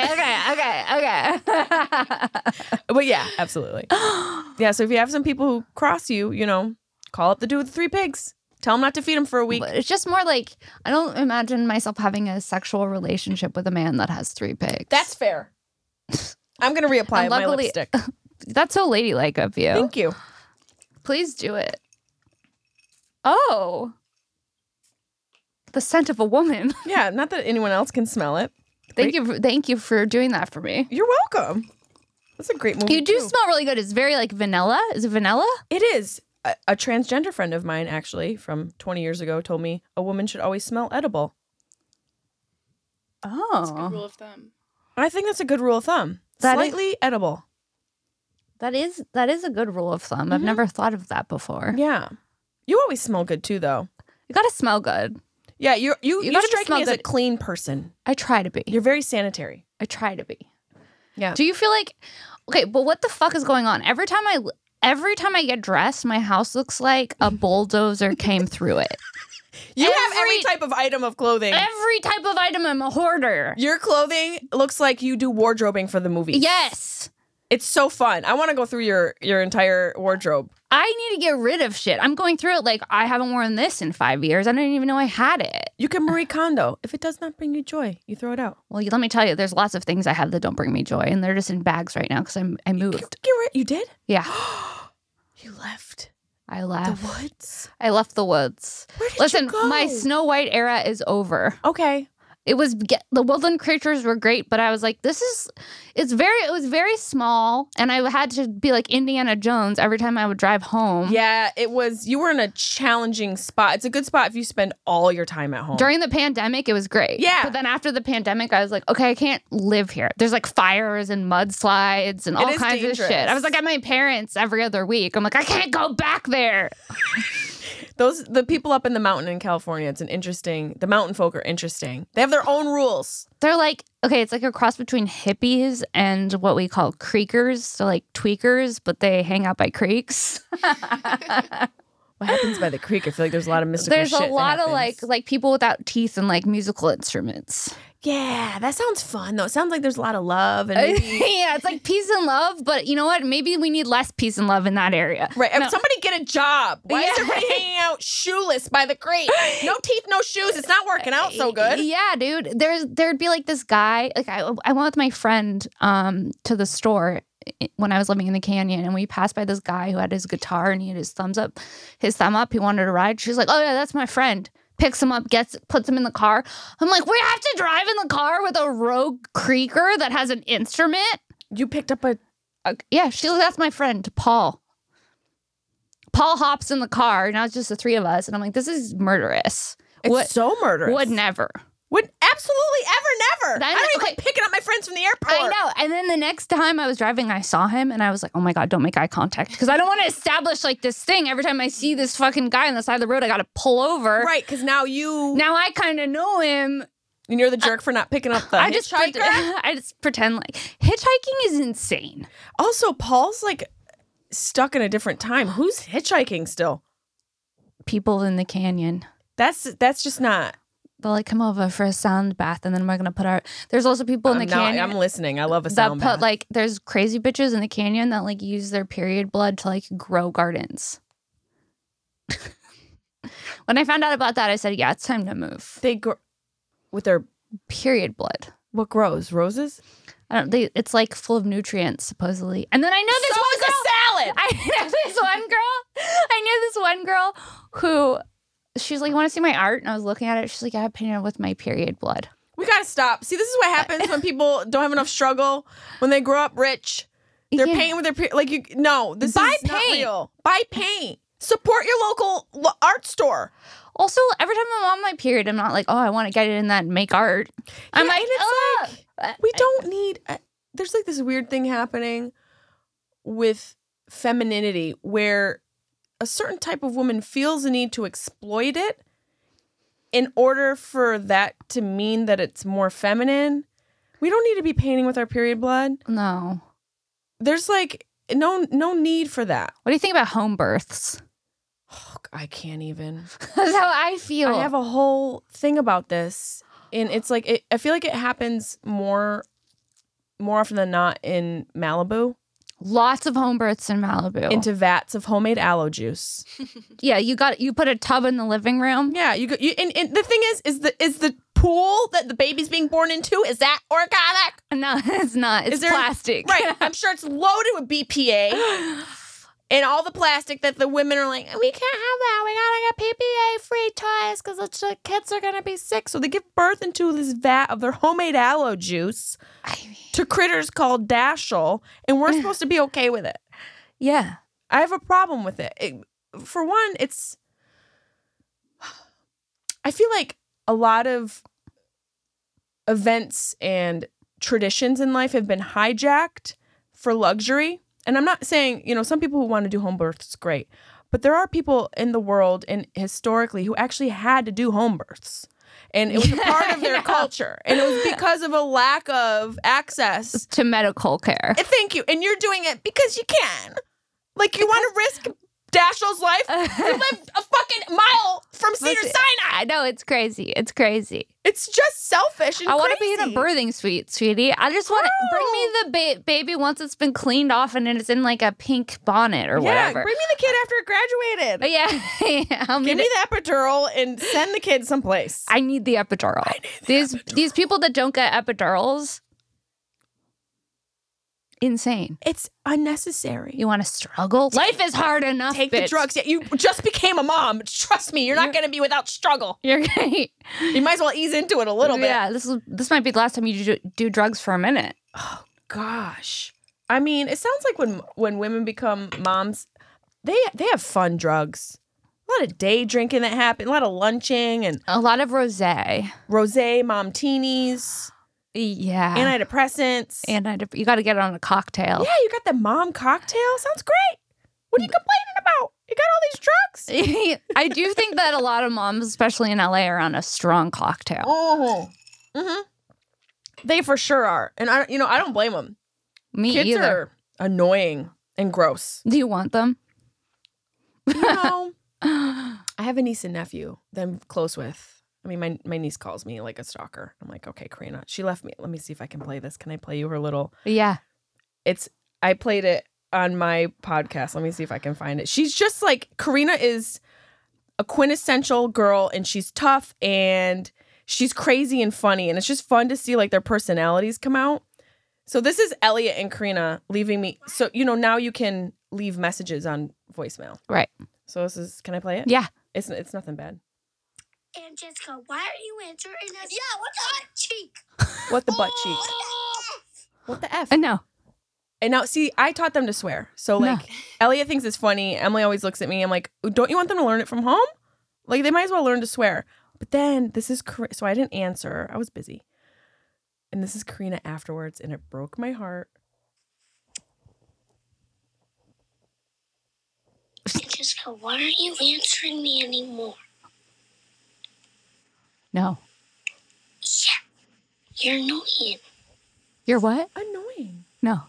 okay, okay, okay, okay. But yeah, absolutely. Yeah. So if you have some people who cross you, you know, call up the dude with the three pigs. Tell him not to feed him for a week. But it's just more like I don't imagine myself having a sexual relationship with a man that has three pigs. That's fair. I'm gonna reapply And my luckily- lipstick. That's so ladylike of you. Thank you. Please do it. Oh. The scent of a woman. Yeah, not that anyone else can smell it. Thank you. For, thank you for doing that for me. You're welcome. That's a great movie. You do too. smell really good. It's very like vanilla. Is it vanilla? It is. A, a transgender friend of mine, actually, from twenty years ago, told me a woman should always smell edible. It's a Oh, good rule of thumb. And I think that's a good rule of thumb. That is- Slightly edible. that is that is a good rule of thumb. I've Mhm. never thought of that before. Yeah. You always smell good too, though. You gotta smell good. Yeah, you're, you You you, gotta strike smell me as a good. clean person. I try to be. You're very sanitary. I try to be. Yeah. Do you feel like okay? But what the fuck is going on? Every time I every time I get dressed, my house looks like a bulldozer came through it. You have every Every- type of item of clothing. Every type of item, I'm a hoarder. Your clothing looks like you do wardrobing for the movies. Yes. It's so fun. I want to go through your your entire wardrobe. I need to get rid of shit. I'm going through it like I haven't worn this in five years. I didn't even know I had it. You can Marie Kondo. If it does not bring you joy, you throw it out. Well, you, let me tell you, there's lots of things I have that don't bring me joy, and they're just in bags right now because I'm I moved. Get rid- you did? Yeah, You left I the left. woods? I left the woods. Where did Listen, you go? my Snow White era is over. Okay. It was get, the woodland creatures were great, but I was like, this is it's very it was very small, and I had to be like Indiana Jones every time I would drive home. Yeah, it was. You were in a challenging spot. It's a good spot if you spend all your time at home. During the pandemic, it was great. Yeah. But then after the pandemic, I was like, okay, I can't live here. There's like fires and mudslides and It all is kinds dangerous. of shit. I was like at my parents' every other week. I'm like, I can't go back there. Those the people up in the mountain in California. It's an interesting. The mountain folk are interesting. They have their own rules. They're like, okay, it's like a cross between hippies and what we call creekers. So like tweakers, but they hang out by creeks. What happens by the creek? I feel like there's a lot of mystical There's shit a that lot of happens. like like people without teeth and like musical instruments. Yeah, that sounds fun though. It sounds like there's a lot of love and maybe yeah, it's like peace and love, but you know what? Maybe we need less peace and love in that area. right. No. Somebody get a job. Why is Yeah. everybody hanging out shoeless by the creek? No teeth, no shoes. It's not working out so good. Yeah, dude. There's there'd be like this guy. Like I, I went with my friend um to the store when I was living in the canyon, and we passed by this guy who had his guitar and he had his thumbs up, his thumb up. He wanted to ride. She's like, "Oh yeah, that's my friend." Picks him up, gets puts him in the car. I'm like, we have to drive in the car with a rogue creaker that has an instrument. You picked up a Uh, yeah, she's like, that's my friend, Paul. Paul hops in the car. Now it's just the three of us, and I'm like, this is murderous. It's Would- so murderous. Would never. Would absolutely ever, never. Then- I don't even okay. like picking up my friends from the airport. I know. And then the next time I was driving, I saw him and I was like, oh my God, don't make eye contact. Because I don't want to establish like this thing. Every time I see this fucking guy on the side of the road, I got to pull over. Right, because now you... Now I kind of know him. And you're the jerk for not picking up the I just, hitchhiker. pret- I just pretend like hitchhiking is insane. Also, Paul's like stuck in a different time. Who's hitchhiking still? People in the canyon. That's that's just not... They'll like come over for a sound bath and then we're going to put our... There's also people in I'm the now- canyon. I'm listening. I love a that sound put bath. like there's crazy bitches in the canyon that like use their period blood to like grow gardens. When I found out about that, I said, yeah, it's time to move. They grow... With their... Period blood. What grows? Roses? I don't. They, it's like full of nutrients supposedly. And then I know this So one is a girl. salad! I know this one girl. I knew this one girl who she's like, "You want to see my art?" And I was looking at it. She's like, "I have painted with my period blood." We gotta stop. See, this is what happens when people don't have enough struggle. When they grow up rich, they're Yeah. painting with their pe- like you. No, this Buy is not paint. real. Buy paint. Support your local lo- art store. Also, every time I'm on my period, I'm not like, "Oh, I want to get it in that and make art." I'm Yeah, like, and it's "Ugh." We don't need. Uh, there's like this weird thing happening with femininity where a certain type of woman feels the need to exploit it in order for that to mean that it's more feminine. We don't need to be painting with our period blood. No. There's like no no need for that. What do you think about home births? Oh, I can't even. That's how I feel. I have a whole thing about this, and it's like it, I feel like it happens more more often than not in Malibu. Lots of home births in Malibu. Into vats of homemade aloe juice. yeah, you got you put a tub in the living room. Yeah, you go. You, and, and the thing is, is the is the pool that the baby's being born into, is that organic? No, it's not. It's Is there- plastic. Right. I'm sure it's loaded with B P A. And all the plastic that the women are like, we can't have that. We gotta get P P A-free toys because the kids are gonna be sick. So they give birth into this vat of their homemade aloe juice I mean, to critters called Dashel, and we're supposed to be okay with it. yeah. I have a problem with it. it. For one, it's... I feel like a lot of events and traditions in life have been hijacked for luxury. And I'm not saying, you know, some people who want to do home births, great. But there are people in the world and historically who actually had to do home births. And it was a part of their Yeah. culture. And it was because of a lack of access. To medical care. And thank you. And you're doing it because you can. Like, you want to risk Dashel's life? You live a fucking mile from Cedar Listen, Sinai. I know it's crazy. It's crazy. It's just selfish and I want to be in a crazy. birthing suite, sweetie. I just want to bring me the ba- baby once it's been cleaned off and it's in like a pink bonnet or Yeah, whatever. bring me the kid after it graduated. But yeah, I'll Give meet me it. the epidural and send the kid someplace. I need the epidural. I need the these epidural. these people that don't get epidurals, insane. It's unnecessary. You want to struggle? Life is hard enough. Take the bitch. drugs. Yeah, you just became a mom. Trust me, you're not You're- going to be without struggle. You're great. You might as well ease into it a little bit. Yeah, this is this might be the last time you do, do drugs for a minute. Oh gosh. I mean, it sounds like when when women become moms, they they have fun drugs. A lot of day drinking that happen, a lot of lunching and A lot of rosé. rosé, momtinis, Yeah. antidepressants. And I, you got to get it on a cocktail. yeah, you got the mom cocktail. Sounds great. What are you complaining about? You got all these drugs? I do think that a lot of moms, especially in L A, are on a strong cocktail. Oh. Mm-hmm. They for sure are. And I you know, I don't blame them. Me Kids either. are annoying and gross. Do you want them? You know, I have a niece and nephew that I'm close with. I mean, my my niece calls me like a stalker. I'm like, okay, Karina. She left me. Let me see if I can play this. Can I play you her little? Yeah. It's I played it on my podcast. Let me see if I can find it. She's just like Karina is a quintessential girl, and she's tough and she's crazy and funny, and it's just fun to see like their personalities come out. So this is Elliot and Karina leaving me. So you know now you can leave messages on voicemail. Right. So this is. Can I play it? Yeah. It's it's nothing bad. And Jessica, why are you answering us? Yeah, what the butt cheek? What the butt cheek? What the f? Uh, no. And now, see, I taught them to swear. So, No. like, Elliot thinks it's funny. Emily always looks at me. I'm like, don't you want them to learn it from home? Like, they might as well learn to swear. But then this is, so I didn't answer. I was busy. And this is Karina afterwards, and it broke my heart. Jessica, why aren't you answering me anymore? No. Yeah, you're annoying. You're what? Annoying. No.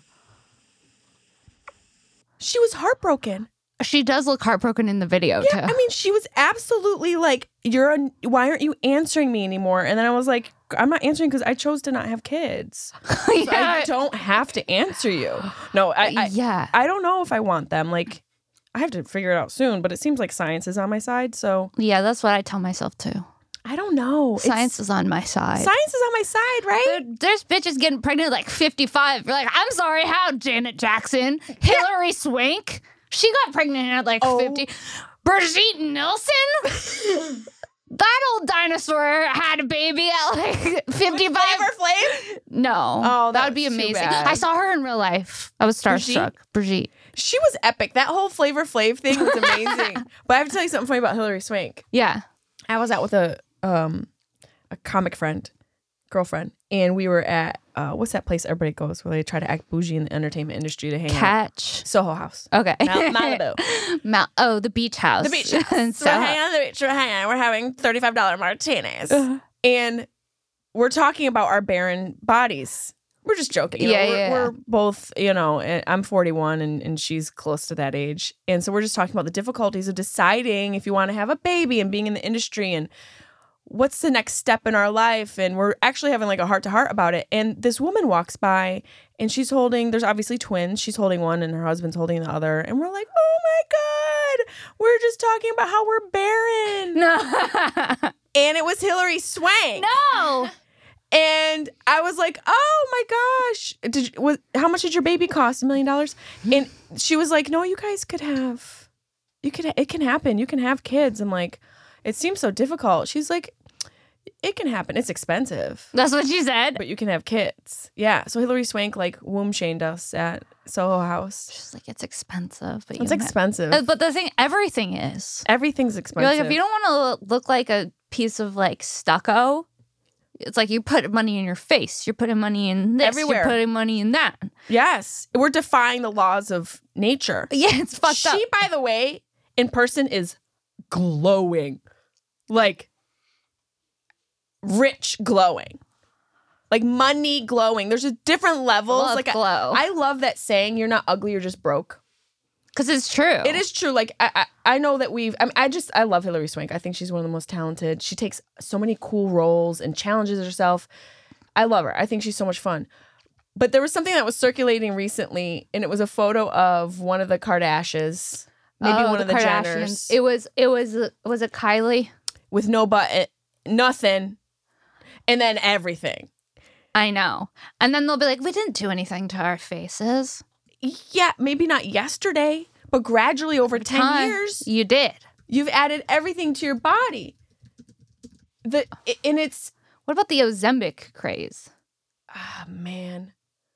She was heartbroken. She does look heartbroken in the video, Yeah, too. I mean, she was absolutely like, "You're a, why aren't you answering me anymore?" And then I was like, "I'm not answering because I chose to not have kids. So yeah. I don't have to answer you." No, I, I, yeah. I don't know if I want them. Like, I have to figure it out soon. But it seems like science is on my side, so Yeah, that's what I tell myself, too. I don't know. Science It's, is on my side. science is on my side, right? Dude, there's bitches getting pregnant at like fifty-five. You're like, I'm sorry, how, Janet Jackson? Hillary Swank? She got pregnant at like Oh. fifty. Brigitte Nielsen? That old dinosaur had a baby at like fifty-five. Flavor Flav? No. Oh, that would be that's too amazing. bad. I saw her in real life. I was starstruck. Brigitte. She was epic. That whole Flavor Flav thing was amazing. But I have to tell you something funny about Hillary Swank. Yeah. I was out with a um a comic friend, girlfriend, and we were at uh what's that place everybody goes where they try to act bougie in the entertainment industry to hang out? Catch. Soho House. Okay. Mal- Malibu. Mal- oh, the beach house. The beach house. And So so, we're hanging on the beach. We're hanging out. We're having thirty-five dollars martinis. Uh-huh. And we're talking about our barren bodies. We're just joking. You know, Yeah, we're, yeah, we're both, you know, and I'm forty-one and, and she's close to that age. And so we're just talking about the difficulties of deciding if you want to have a baby and being in the industry and what's the next step in our life. And we're actually having like a heart to heart about it. And this woman walks by and she's holding, there's obviously twins. She's holding one and her husband's holding the other. And we're like, oh my God, we're just talking about how we're barren. no. And it was Hillary Swank. no. And I was like, "Oh my gosh! Did you, was, how much did your baby cost? A million dollars?" And she was like, "No, you guys could have, you could. It can happen. You can have kids." I'm like, "It seems so difficult." She's like, "It can happen. It's expensive, That's what she said. but you can have kids." Yeah. So Hillary Swank like womb shamed us at Soho House. She's like, it's expensive. But you It's can have- expensive. Uh, But the thing, everything is. Everything's You're expensive. like, if you don't want to look like a piece of like stucco, it's like you put money in your face. You're putting money in this. Everywhere. You're putting money in that. Yes, we're defying the laws of nature. Yeah, it's fucked she, up. by the way, in person is glowing. Like rich glowing. Like money glowing. There's just different levels. Love like I- glow. I, love that saying, you're not ugly, you're just broke. Because it's true. It is true. Like I, I, I know that we've I, mean, I just I love Hillary Swank. I think she's one of the most talented. She takes so many cool roles and challenges herself. I love her. I think she's so much fun. But there was something that was circulating recently, and it was a photo of one of the Kardashians, maybe Oh, one the of the Kardashians. Jenners, It was, it was, was it Kylie? with no button, nothing, and then everything. I know. And then they'll be like, we didn't do anything to our faces. Yeah, maybe not yesterday, but gradually over ten Time. years, You did. you've added everything to your body. The and it's What about the Ozempic craze? ah man.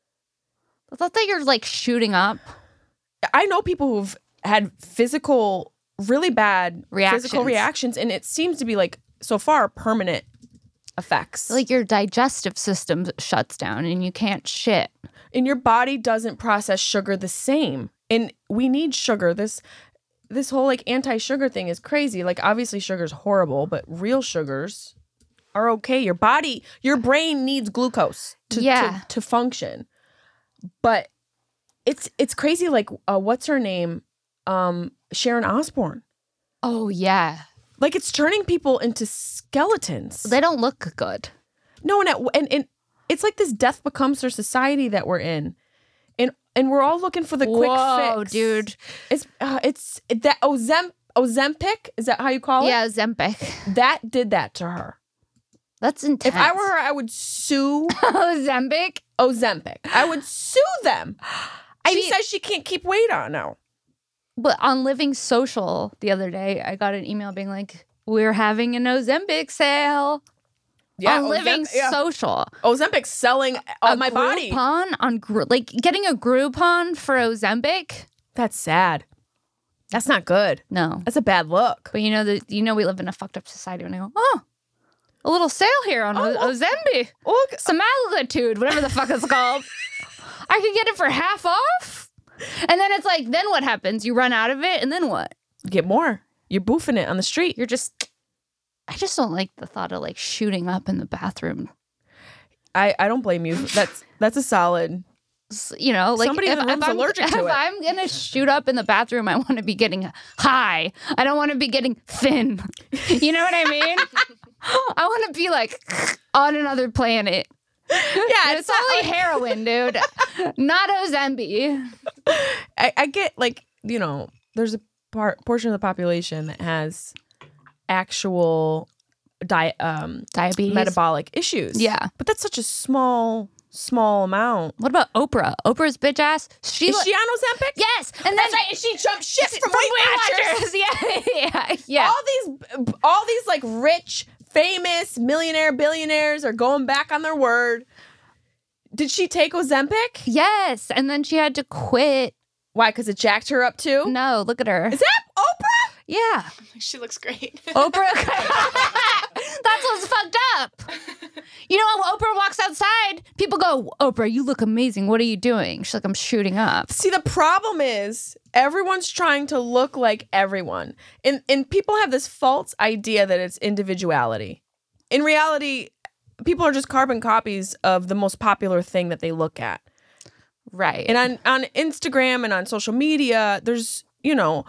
I thought that you're like shooting up. I know people who've had physical, really bad physical Reactions. reactions, and it seems to be like so far permanent effects. Like your digestive system shuts down and you can't shit. And your body doesn't process sugar the same, and we need sugar. This this whole like anti-sugar thing is crazy. Like obviously sugar's horrible, but real sugars are okay. Your body, your brain needs glucose to Yeah. to, to function. But it's it's crazy. Like uh, what's her name? Um, Sharon Osbourne. Oh, yeah. Like it's turning people into skeletons. They don't look good. No, and, and and it's like this death becomes her society that we're in, and and we're all looking for the quick Whoa, fix, dude. It's uh, it's that Ozemp Ozempic, is that how you call it? Yeah, Ozempic. That did that to her. That's intense. If I were her, I would sue Ozempic? Ozempic. I would sue them. I she mean- says she can't keep weight on now. But on Living Social the other day, I got an email being like, we're having an Ozempic sale on Living Ozemp- yeah. Social. Ozempic's selling on A my body. Groupon on Gro- like getting a Groupon for Ozempic? That's sad. That's not good. No. That's a bad look. But you know that you know we live in a fucked up society when I go, oh, a little sale here on Oh, oh, Ozempic. Look, Semaglutide, whatever the fuck it's called. I could get it for half off. And then it's like, then what happens? You run out of it, and then what? get more. You're boofing it on the street. You're just, I just don't like the thought of like shooting up in the bathroom. I, I don't blame you. That's that's a solid. S- You know, like Somebody in if, the room's if I'm, allergic to if it. I'm gonna shoot up in the bathroom, I want to be getting high. I don't want to be getting thin. You know what I mean? I want to be like on another planet. Yeah, It's only heroin, dude, not Ozempic. I, I get like, you know, there's a part portion of the population that has actual diet um Diabetes. metabolic issues. Yeah. But that's such a small, small amount. What about Oprah? Oprah's bitch ass. She Is li- she on Ozempic? yes, and then That's right. And she jumped ship from, from Weight Watchers. Watchers. Yeah, yeah, yeah. All these, all these like rich, famous millionaire billionaires are going back on their word. Did she take Ozempic? Yes, and then she had to quit. Why? Because it jacked her up too. No, look at her. Is that Oprah? Yeah, She looks great. Oprah. That's what's fucked up. You know, when Oprah walks outside, people go, "Oprah, you look amazing. What are you doing?" She's like, "I'm shooting up." See, the problem is everyone's trying to look like everyone. And and people have this false idea that it's individuality. In reality, people are just carbon copies of the most popular thing that they look at. Right. And on, on Instagram and on social media, there's, you know,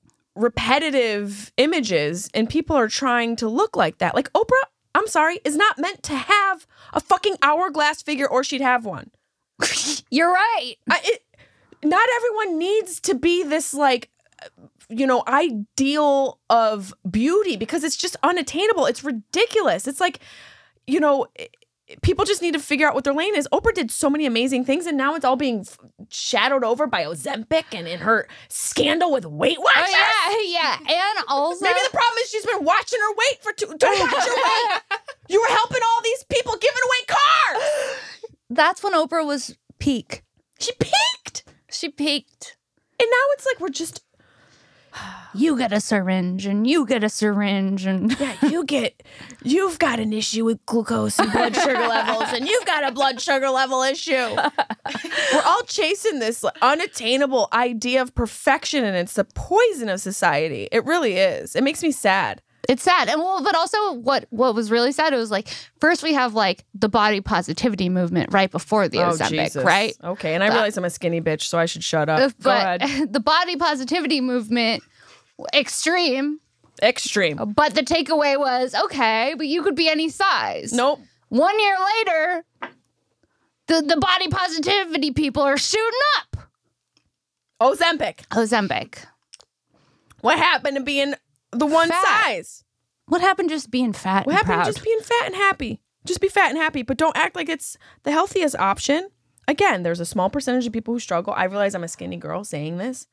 repetitive images and people are trying to look like that. Like Oprah, I'm sorry, is not meant to have a fucking hourglass figure or she'd have one. You're right. I, it, not everyone needs to be this like, you know, ideal of beauty because it's just unattainable. It's ridiculous. It's like, you know, it, people just need to figure out what their lane is. Oprah did so many amazing things and now it's all being f- shadowed over by Ozempic and in her scandal with Weight Watchers. Oh, yeah, yeah. And also, Maybe the problem is she's been watching her weight for two. Don't watch your weight. You were helping all these people giving away cars. that's when Oprah was peak. She peaked. She peaked. And now it's like we're just, You get a syringe, and you get a syringe, and yeah, you get, you've got an issue with glucose and blood sugar levels, and you've got a blood sugar level issue. We're all chasing this unattainable idea of perfection, and it's the poison of society. It really is. It makes me sad. it's sad. And well, but also what what was really sad, it was like first we have like the body positivity movement right before the Ozempic, right? Okay, and I Uh, realize I'm a skinny bitch, so I should shut up. Go But ahead. the body positivity movement, extreme. Extreme. But the takeaway was, okay, but you could be any size. Nope. One year later, the, the body positivity people are shooting up. Ozempic. Ozempic. What happened to being the one Fat. size? What happened to just being fat What and happened proud? to just being fat and happy? Just be fat and happy, but don't act like it's the healthiest option. Again, there's a small percentage of people who struggle. I realize I'm a skinny girl saying this.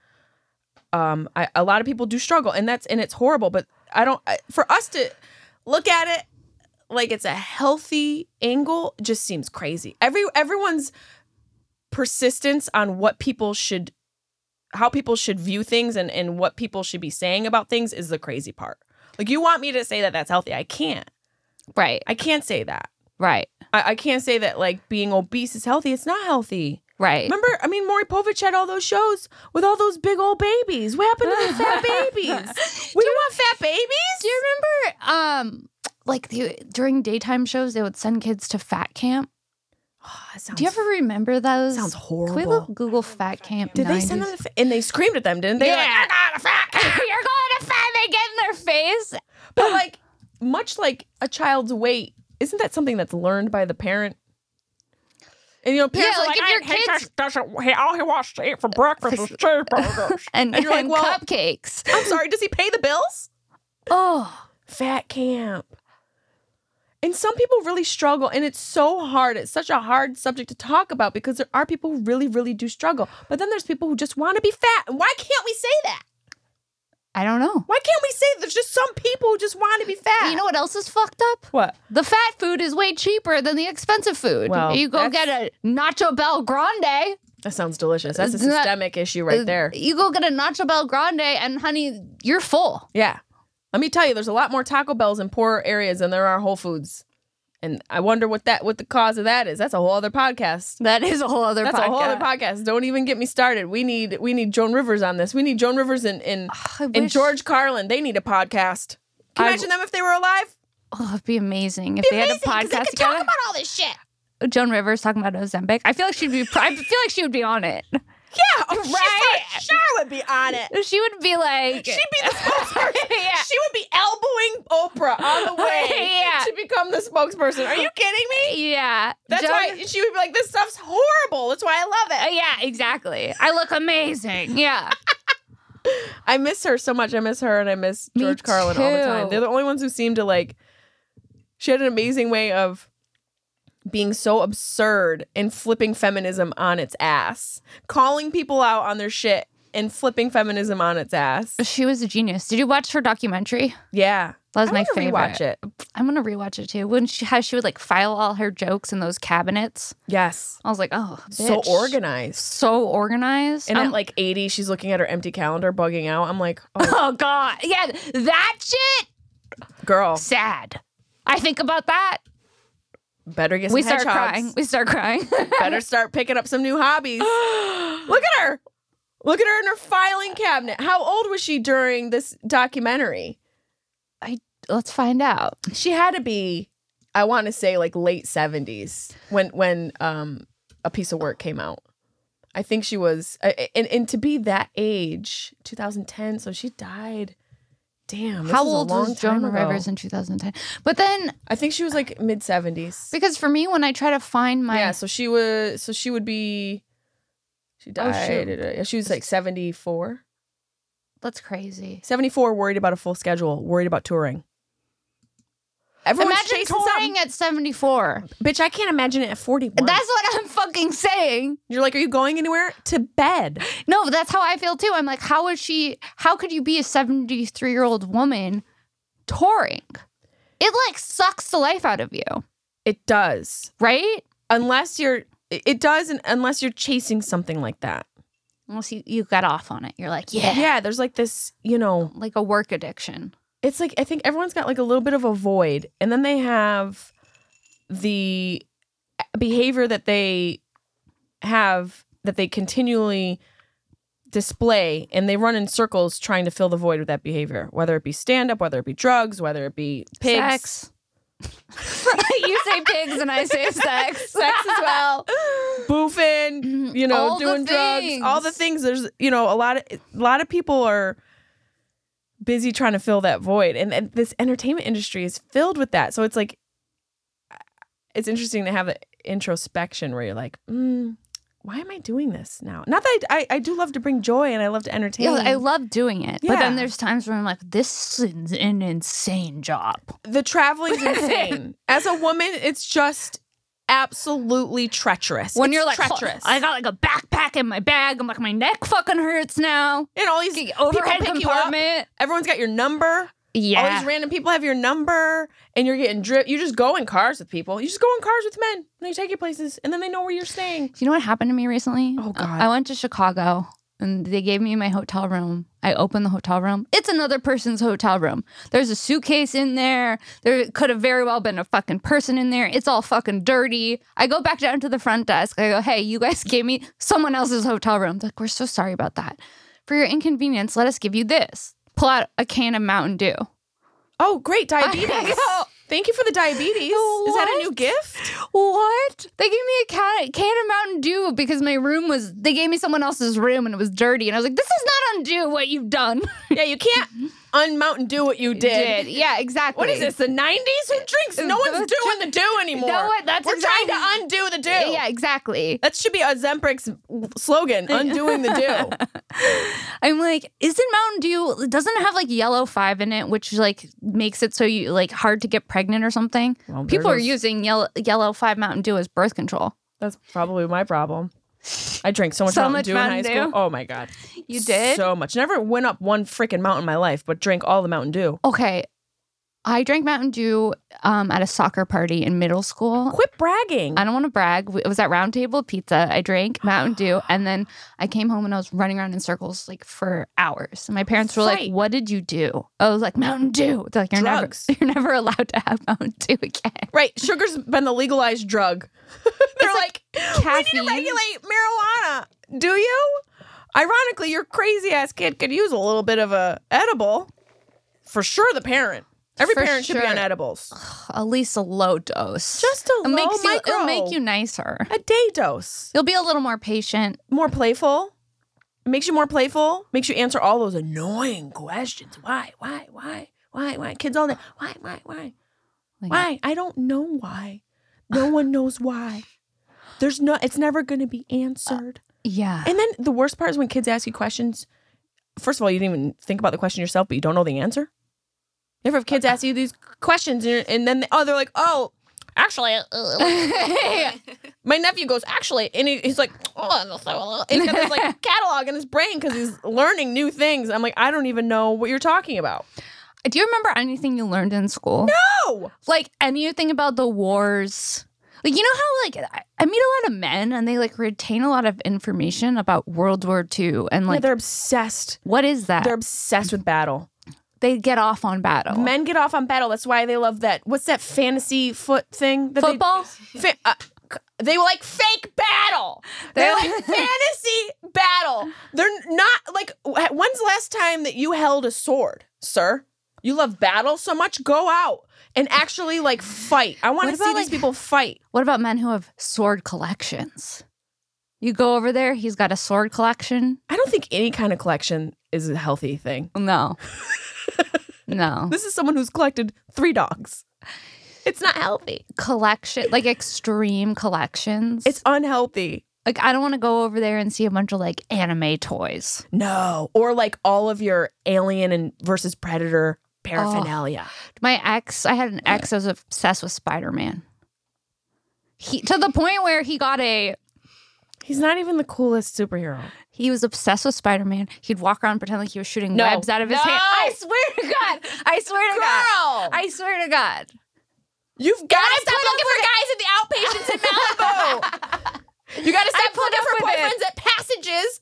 Um, I, a lot of people do struggle, and that's and it's horrible. But I don't. I, for us to look at it like it's a healthy angle just seems crazy. Every everyone's persistence on what people should, how people should view things, and and what people should be saying about things is the crazy part. Like you want me to say that that's healthy? I can't. right, I can't say that. right, I, I can't say that like being obese is healthy. It's not healthy. right. Remember, I mean, Maury Povich had all those shows with all those big old babies. What happened to the fat babies? We don't want fat babies. Do you remember, um, like the, during daytime shows, they would send kids to fat camp? Oh, that sounds, Do you ever remember those? sounds Can we horrible. look, Google fat camp? Did they send them to fa- and they screamed at them, didn't they? Yeah. Like, I got a fat camp. You're going to fat. They get in their face. But like, much like a child's weight, isn't that something that's learned by the parent? And you know, parents Yeah, are like, like, if your I, he kids- just doesn't. He, all he wants to eat for breakfast is cheeseburgers. And, And you're like, and well- cupcakes. I'm sorry, does he pay the bills? Oh, Fat camp. And some people really struggle, and it's so hard. It's such a hard subject to talk about because there are people who really, really do struggle. But then there's people who just want to be fat. And why can't we say that? I don't know. Why can't we say there's just some people who just want to be fat? You know what else is fucked up? what? The fat food is way cheaper than the expensive food. Well, you go get a Nacho Bel Grande. That sounds delicious. That's a Isn't that- systemic issue right there. You go get a Nacho Bel Grande, and honey, you're full. Yeah. Let me tell you, there's a lot more Taco Bells in poor areas than there are Whole Foods. And I wonder what that what the cause of that is. That's a whole other podcast. That is a whole other That's podcast. a whole other podcast. Don't even get me started. We need we need Joan Rivers on this. We need Joan Rivers and and, I and wish- George Carlin. They need a podcast. Can you I- imagine them if they were alive? Oh, it'd be amazing if Be they had a amazing, 'cause they podcast could talk together. about all this shit. Joan Rivers talking about Ozempic. I feel like she'd be. I feel like she would be on it. Yeah, oh, Right? she for sure would be on it. She would be like. She'd be the spokesperson. Yeah. She would be elbowing Oprah on the way Yeah. to become the spokesperson. Are you kidding me? Yeah. That's Joan- why she would be like, this stuff's horrible. That's why I love Uh, it. yeah, exactly. I look amazing. Yeah. I miss her so much. I miss her and I miss Me George Carlin all the time. too. They're the only ones who seem to like, she had an amazing way of being so absurd and flipping feminism on its ass, calling people out on their shit and flipping feminism on its ass. She was a genius. Did you watch her documentary? Yeah. That was I my wanna favorite. rewatch it. I'm gonna rewatch it too. When she how she would like file all her jokes in those cabinets. Yes. I was like, oh, So bitch. organized. so organized. And I'm at like eighty, she's looking at her empty calendar, bugging out. I'm like, oh, oh god, yeah, that shit. girl, Sad. I think about that. better get some We start hedgehogs. crying. We start crying. Better start picking up some new hobbies. Look at her. Look at her in her filing cabinet. How old was she during this documentary? Let's find out. She had to be, I want to say, like late seventies when when um a piece of work came out. I think she was, uh, and and to be that age, two thousand ten. So she died. Damn. This How is a old long was time Joan ago. Rivers in two thousand ten? But then, I think she was like mid seventies. because for me, when I try to find my Yeah, so she was so she would be she Oh, died. shoot. at- she was like seventy-four. that's crazy. seventy-four, worried about a full schedule, worried about touring. Everyone's Imagine chasing touring something. at seventy-four. Bitch, I can't imagine it at forty-one. That's what I'm fucking saying. You're like, are you going anywhere? To bed. No, that's how I feel too. I'm like, how is she? How could you be a seventy-three year old woman touring? It like sucks the life out of you, It does. right? Unless you're it it does and unless you're chasing something like that. Unless you, you got off on it. You're like, yeah, Yeah, there's like this, you know, like a work addiction. it's like I think everyone's got like a little bit of a void, and then they have the behavior that they have that they continually display, and they run in circles trying to fill the void with that behavior, whether it be stand up, whether it be drugs, whether it be pigs, Sex. You say pigs and I say sex. sex as well, boofing, you know, All the doing drugs, all the things. things. There's, you know, a lot of a lot of people are busy trying to fill that void, and, and this entertainment industry is filled with that. So it's like, it's interesting to have the introspection where you're like, mm, why am I doing this now? Not that I, I, I do love to bring joy and I love to entertain. Yeah, I love doing it. But Yeah. then there's times where I'm like, this is an insane job. the traveling's insane. As a woman, it's just absolutely treacherous. When It's you're like, treacherous, I got like a backpack in my bag. I'm like, my neck fucking hurts now. and all these people Overhead pick you up. compartment. Everyone's got your number. All Yeah. these random people have your number, and you're getting drip. You just go in cars with people. You just go in cars with men, and they take you places, and then they know where you're staying. Do you know what happened to me recently? Oh, God. I went to Chicago and they gave me my hotel room. I opened the hotel room. It's another person's hotel room. There's a suitcase in there. There could have very well been a fucking person in there. It's all fucking dirty. I go back down to the front desk. I go, hey, you guys gave me someone else's hotel room. They're like, we're so sorry about that. For your inconvenience, let us give you this. Pull out a can of Mountain Dew. Oh, great. Diabetes. I go, Thank you for the diabetes. Is that a new What? gift? What? They gave me a can, can of Mountain Dew because my room was, they gave me someone else's room and it was dirty. And I was like, this is not undo what you've done. Yeah, you can't un-Mountain Dew what you did. Yeah, exactly. What is this, the nineties? Who drinks? No one's That's doing the Dew anymore. No one- that's We're exactly- trying to undo the Dew. Yeah, exactly. That should be a Zempric's slogan, undoing the Dew. I'm like, isn't Mountain Dew, it doesn't have like yellow five in it, which like makes it so you like hard to get pregnant or something. Well, People are there's- using yellow, yellow five Mountain Dew as birth control. That's probably my problem. I drank so much So Mountain much Dew in high Mountain school. Dew? Oh my God. You did? So much. Never went up one freaking mountain in my life, but drank all the Mountain Dew. Okay. I drank Mountain Dew um, at a soccer party in middle school. Quit bragging. I don't want to brag. It was at Round Table Pizza. I drank Mountain Dew, and then I came home and I was running around in circles like for hours. And my parents were Right. like, "What did you do?" I was like, "Mountain Dew." They're like, "You're Drugs. never, you're never allowed to have Mountain Dew again." Right. Sugar's been the legalized drug. They're like, we need caffeine. to regulate marijuana. Do you? Ironically, your crazy ass kid could use a little bit of a edible. For sure, the parent. Every For parent should be on sure. edibles. At least a low dose. Just a it low makes you, micro. It'll make you nicer. A day dose. You'll be a little more patient. More playful. It makes you more playful. Makes you answer all those annoying questions. Why? Why? Why? Why? Why? Kids all day. Why? Why? Why? Like, Why? I don't know why. No one knows why. There's no. It's never going to be answered. Yeah. And then the worst part is when kids ask you questions. First of all, you didn't even think about the question yourself, but you don't know the answer. You ever have kids ask you these questions, and, and then oh, they're like, "Oh, actually," uh, my nephew goes, "Actually," and he, he's like, "Oh," and he's got this like catalog in his brain because he's learning new things. I'm like, I don't even know what you're talking about. Do you remember anything you learned in school? No. Like anything about the wars? Like, you know how, like, I, I meet a lot of men and they, like, retain a lot of information about World War Two. And, Yeah, like, they're obsessed. what is that? They're obsessed with battle. They get off on battle. Men get off on battle. That's why they love that. What's that fantasy foot thing? That they- Football? Fa- uh, c- they like fake battle. They They- like fantasy battle. They're not like. wh- When's the last time that you held a sword, sir? You love battle so much. Go out and actually like fight. I want What to see about, these like- people fight. What about men who have sword collections? You go over there, he's got a sword collection. I don't think any kind of collection is a healthy thing. No. No. This is someone who's collected three dogs. It's not healthy. Collection, like extreme collections. It's unhealthy. like, I don't want to go over there and see a bunch of like anime toys. No. Or like all of your Alien and versus Predator paraphernalia. My ex, I had an ex that was obsessed with Spider-Man. He, to the point where he got a, He's not even the coolest superhero. he was obsessed with Spider-Man. He'd walk around and pretend like he was shooting No. webs out of his No. hand. I swear to God. I swear to God. Girl! I swear to God. You've got to I stop put looking up for guys at the outpatients in Malibu. You got to stop put looking up for with it. boyfriends at Passages.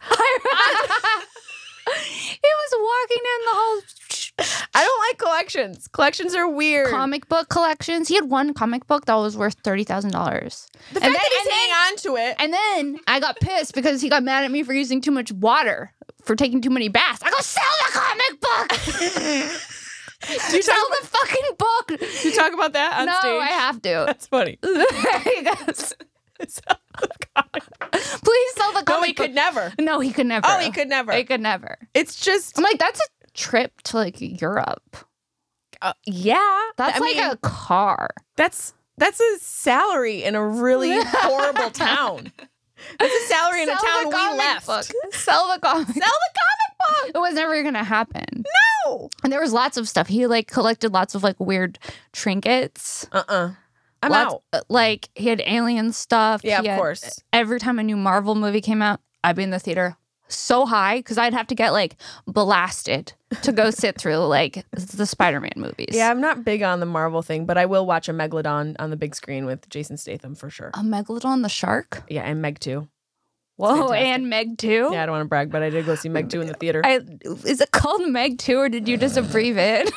He was walking in the whole I don't like collections. Collections are weird. comic book collections. He had one comic book that was worth thirty thousand dollars. the fact and that then- he's and hanging on to it. And then I got pissed because he got mad at me for using too much water, for taking too many baths. I go, sell the comic book! Do you Sell talk, the fucking book! do you talk about that on No, stage? I have to. That's funny. He goes, Sell the comic book. please sell the comic No, he book. could never. No, he could never. Oh, he could never. He could never. It's just, I'm like, that's a trip to like Europe. uh, yeah. That's I like mean, a car. That's that's a salary in a really horrible town. That's a salary in a Sell town the we comic left. book. Sell the comic. Sell the comic It was never gonna happen. book. And there was lots of stuff. He like collected lots of like weird trinkets. No. Uh-uh. I'm Lots- out. uh, Like he had alien stuff. Yeah, He of had- course. Every time a new Marvel movie came out, I'd be in the theater so high because I'd have to get like blasted to go sit through like the Spider-Man movies. Yeah, I'm not big on the Marvel thing, but I will watch a Megalodon on the big screen with Jason Statham for sure. A Megalodon the shark. Yeah, and Meg two. Whoa, fantastic. and Meg two. Yeah, I don't want to brag, but I did go see Meg two in the theater. I, is it called Meg two or did you just abbreviate it?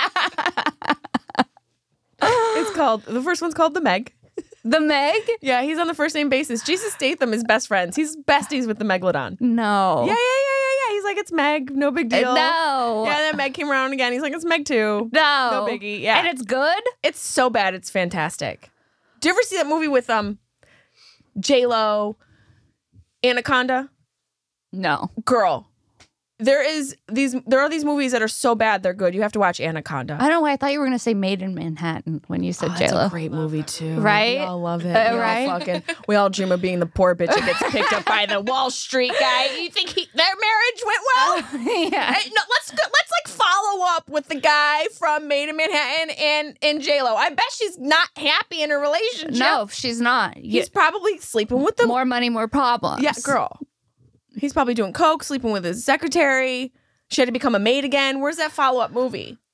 It's called, the first one's called The Meg. The Meg? Yeah, he's on the first name basis. Jason Statham is best friends. He's besties with the Megalodon. No. Yeah, yeah, yeah, yeah, yeah. He's like, it's Meg, no big Uh, deal. No. Yeah, and then Meg came around again. He's like, it's Meg too. No. No biggie. Yeah. And it's good? It's so bad. It's fantastic. Do you ever see that movie with um J Lo, Anaconda? No. Girl, there is these. There are these movies that are so bad they're good. You have to watch Anaconda. I don't know why I thought you were going to say Made in Manhattan when you said Oh, J it's Lo. a great movie too. Right? We all love it. Uh, we right? all fucking. We all dream of being the poor bitch that gets picked up by the Wall Street guy. You think he, their marriage went well? yeah. Hey, no, let's go, let's like follow up with the guy from Made in Manhattan and and J Lo. I bet she's not happy in her relationship. No, she's not. You, He's probably sleeping with the more money, more problems. yeah girl. He's probably doing coke, sleeping with his secretary. She had to become a maid again. Where's that follow up movie?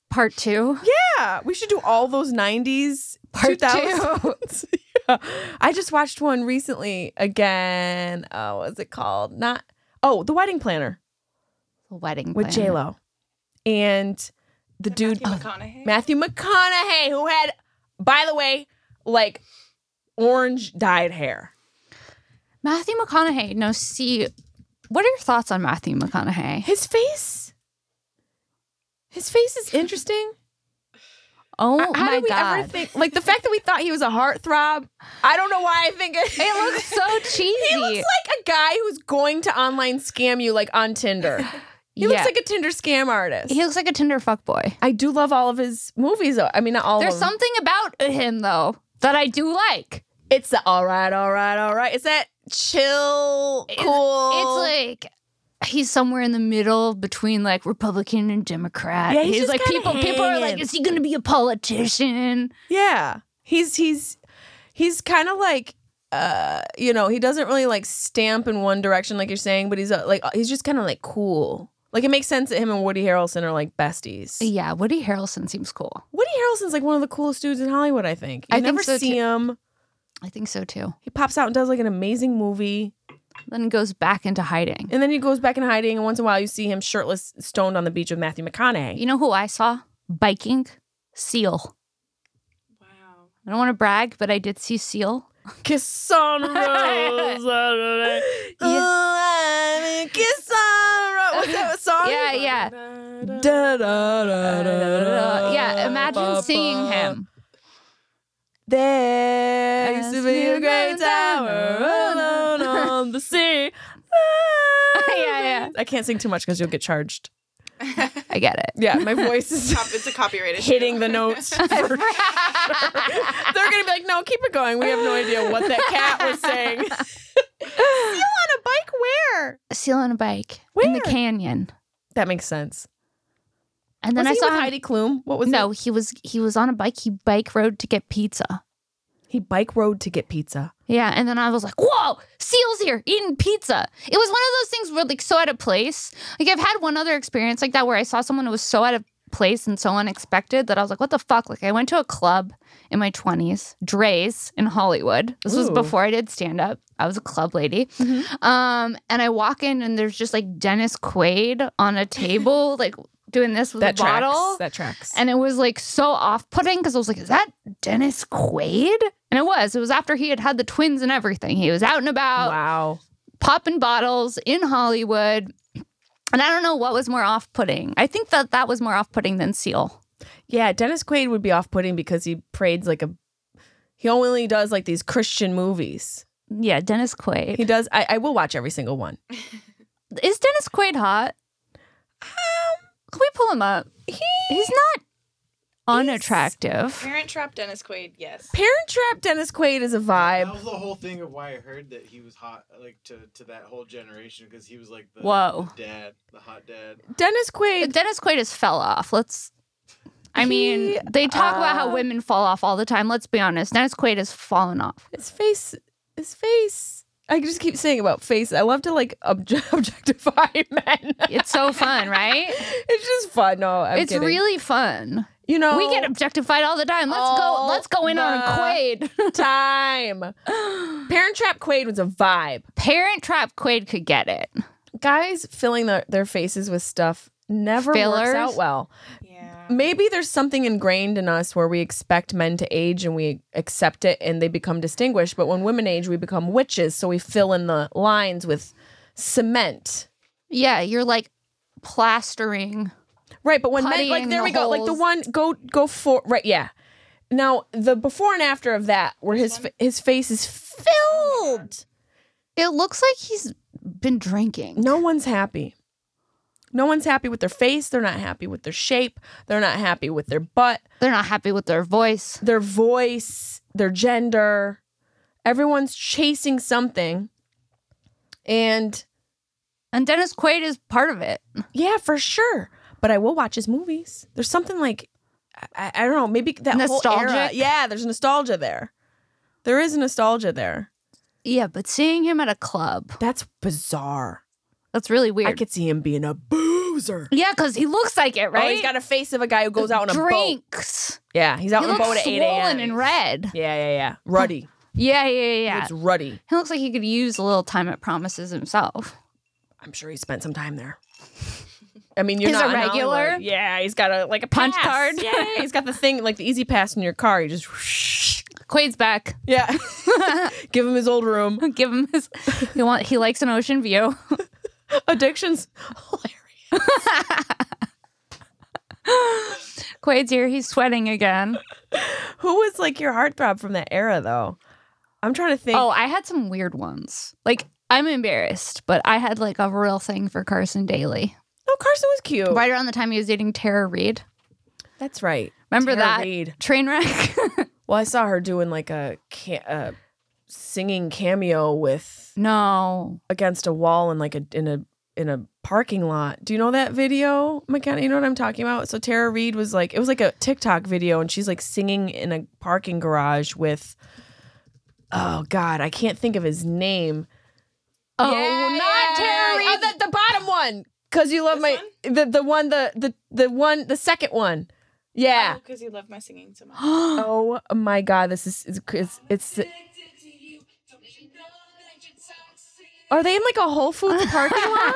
Part two. Yeah, we should do all those nineties, Part two thousands. Yeah. I just watched one recently again. Oh, what's it called? Not oh, The Wedding Planner The Wedding with J Planner. Lo, and the dude Matthew McConaughey. Matthew McConaughey, who had, by the way, like orange dyed hair. Matthew McConaughey. No, see, what are your thoughts on Matthew McConaughey? His face, his face is interesting. Oh How my did we god, ever think, like the fact that we thought he was a heartthrob? I don't know why I think it. it looks so cheesy. He looks like a guy who's going to online scam you, like on Tinder. He looks Yeah. like a Tinder scam artist. He looks like a Tinder fuckboy. I do love all of his movies, though. I mean, not all There's of them. something about him though that I do like. It's the all right, all right, all right. It's that chill, It's- cool. It's like he's somewhere in the middle between like Republican and Democrat. Yeah, he's he's just like kinda people. People are like, hanging. is he going to be a politician? Yeah, he's he's he's kind of like uh you know, he doesn't really like stamp in one direction like you're saying, but he's uh, like he's just kind of like cool. Like it makes sense that him and Woody Harrelson are like besties. Yeah, Woody Harrelson seems cool. Woody Harrelson's like one of the coolest dudes in Hollywood, I think. You I think never so, see too. him. I think so too. He pops out and does like an amazing movie, Then goes back into hiding. and then he goes back in hiding, and once in a while you see him shirtless, stoned on the beach with Matthew McConaughey. You know who I saw biking? Seal. Wow. I don't want to brag, but I did see Seal. Kiss on a rose. Yeah. Oh, kiss on a rose. What's that song? Yeah, yeah. Da, da, da, da, da, Yeah, imagine ba, seeing ba. him. There used to be a great tower alone on the sea. Yeah, yeah. I can't sing too much because you'll get charged. I get it. Yeah, my voice is Cop- It's a copyright issue. hitting the notes. For sure. They're gonna be like, "No, keep it going. We have no idea what that cat was saying." Seal on a bike where? Seal on a bike in the Where? canyon. That makes sense. And then was I he saw with him. Heidi Klum? What was No, it? he was he was on a bike. He bike rode to get pizza. He bike rode to get pizza. Yeah, and then I was like, "Whoa, Seal's here eating pizza!" It was one of those things where like so out of place. Like I've had one other experience like that where I saw someone who was so out of place and so unexpected that I was like, "What the fuck?" Like I went to a club in my twenties, Dre's in Hollywood. This was Ooh. before I did stand up. I was a club lady. Mhm. Um, and I walk in and there's just like Dennis Quaid on a table, like doing this with That a bottle. tracks. That tracks. And it was like so off-putting because I was like, is that Dennis Quaid? And it was. It was after he had had the twins and everything. He was out and about, wow. popping bottles in Hollywood. And I don't know what was more off-putting. I think that that was more off-putting than Seal. Yeah, Dennis Quaid would be off-putting because he prays like a. He only does like these Christian movies. Yeah, Dennis Quaid. He does. I, I will watch every single one. Is Dennis Quaid hot? Can we pull him up? He, He's not unattractive. Parent Trap Dennis Quaid, yes. Parent Trap Dennis Quaid is a That vibe. was the whole thing of why I heard that he was hot, like to, to that whole generation, because he was like the, Whoa. the dad, the hot dad. Dennis Quaid. Dennis Quaid has fell off. Let's. I mean, He, they talk about how uh, women fall off all the time. Let's be honest. Dennis Quaid has fallen off. His face. His face. I just keep saying about face. I love to like obje- objectify men. It's so fun, right? It's just fun. No, I'm it's kidding. really fun. You know, We get objectified all the time. Let's go. all Let's go in on the Quaid. time. Parent Trap Quaid was a vibe. Parent Trap Quaid could get it. Guys filling their, their faces with stuff never Fillers? works out well. Yeah. Maybe there's something ingrained in us where we expect men to age and we accept it and they become distinguished. But when women age, we become witches. So we fill in the lines with cement. Yeah, you're like plastering. Right. But when men, Puttying like, there the we go. Like the holes. one, go, go for, right. Yeah. Now, the before and after of that, where his, fa- his face is filled. It looks like he's been drinking. No one's happy. No one's happy with their face. They're not happy with their shape. They're not happy with their butt, They're not happy with their voice. their voice, their gender. Everyone's chasing something. And And Dennis Quaid is part of it. yeah, for sure. But I will watch his movies. There's something like, I, I don't know, maybe that whole era. Nostalgic? Yeah, there's nostalgia there. There is nostalgia there. Yeah, but seeing him at a club, That's bizarre. that's really I weird. could see him being a booze loser. Yeah, because he looks like it, right? Oh, he's got a face of a guy who goes out on a boat. Drinks. Yeah, he's out He on a boat looks at eight swollen a.m. and red. Yeah, yeah, yeah. Ruddy. Yeah, yeah, yeah. yeah. It's ruddy. He looks like he could use a little time at Promises himself. I'm sure he spent some time there. I mean, you're He's not a in regular? Hollywood. Yeah, he's got a like a Punch pass. card? Yeah, he's got the thing like the easy pass in your car. You just whoosh. Quaid's back. Yeah. Give him his old room. Give him his. He want. He likes an ocean view. Addiction's hilarious. Quaid's here. He's sweating again. Who was like your heartthrob from that era though? I'm trying to think. Oh, I had some weird ones. Like, I'm embarrassed, but I had like a real thing for Carson Daly. Oh, Carson was cute. Right around the time he was dating Tara Reid. That's right. Remember Tara that Reid. train wreck? Well, I saw her doing like a, ca- a singing cameo with No. against a wall in like a in a in a parking lot. Do you know that video, McKenna? You know what I'm talking about? So Tara Reid was like, it was like a TikTok video, and she's like singing in a parking garage with, oh God, I can't think of his name. Oh, Yeah, not yeah, Tara yeah. Reid. Oh, the, the bottom one. Cause you love This my the the one the the the one the second one. Yeah. because you love my singing so much. Oh my God, this is it's it's, it's Are they in like a Whole Foods parking lot?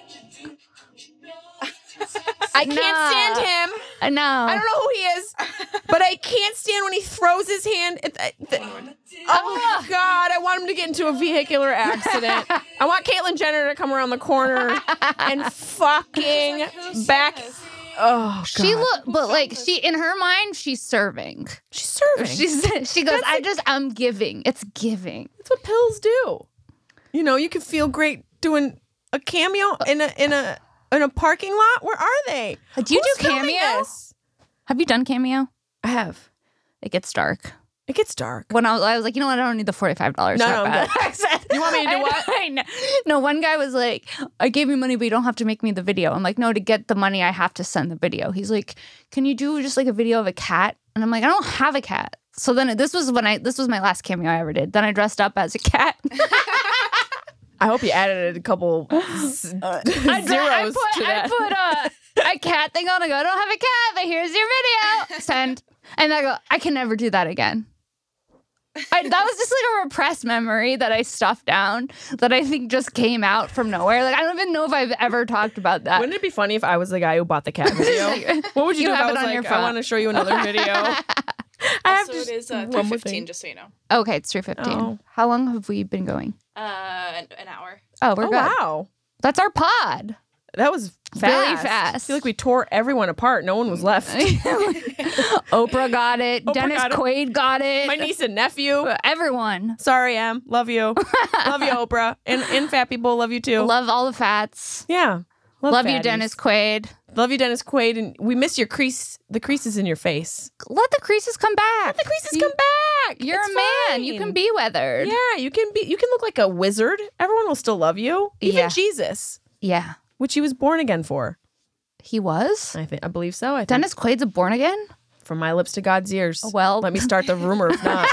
I can't No. stand him. Uh, no. I don't know who he is, but I can't stand when he throws his hand. At the, the- oh God, I want him to get into a vehicular accident. I want Caitlyn Jenner to come around the corner and fucking back. Oh, God. She look, but like she in her mind, she's serving. She's serving. She's she goes. I just I'm giving. It's giving. That's what pills do. You know, you can feel great doing a cameo in a in a in a parking lot. Where are they? Do you Who's do filming Cameo? this? Have you done Cameo? I have. It gets dark. It gets dark. When I was, I was like, you know what? I don't need the forty-five dollars. No, no, I'm You want me to do what? I know. No, one guy was like, I gave you money, but you don't have to make me the video. I'm like, no, to get the money, I have to send the video. He's like, can you do just like a video of a cat? And I'm like, I don't have a cat. So then this was when I, this was my last cameo I ever did. Then I dressed up as a cat. I hope you added a couple s- I, zeros dra- I put, to that. I put a, a cat thing on. I go, I don't have a cat, but here's your video. Send. And I go, I can never do that again. I, that was just like a repressed memory that I stuffed down that I think just came out from nowhere. Like, I don't even know if I've ever talked about that. Wouldn't it be funny if I was the guy who bought the cat video? What would you, You do if have I it was on your like, I phone. want to show you another video? I have So to it is uh, one three more fifteen, thing. just so you know. Okay, it's three fifteen. Oh. How long have we been going? Uh, an, an hour. Oh, we're Oh, good. wow. That's our pod. That was fast. Really fast. I feel like we tore everyone apart. No one was left. Oprah got it. Oprah Dennis got it. Quaid got it. My niece and nephew. Everyone. Sorry, Em. Love you. Love you, Oprah. And, and fat people. Love you too. Love all the fats. yeah. Love, you, fatties. Dennis Quaid. Love you, Dennis Quaid. And we miss your crease, the creases in your face. Let the creases come back. Let the creases You- come back. You're It's a man. You fine. can be weathered. Yeah, you can be. You can look like a wizard. Everyone will still love you. Even Yeah. Jesus, Yeah. which he was born again for. He was? I think. I believe so. I think. Dennis Quaid's a born again? From my lips to God's ears. Well- let me start the rumor if not.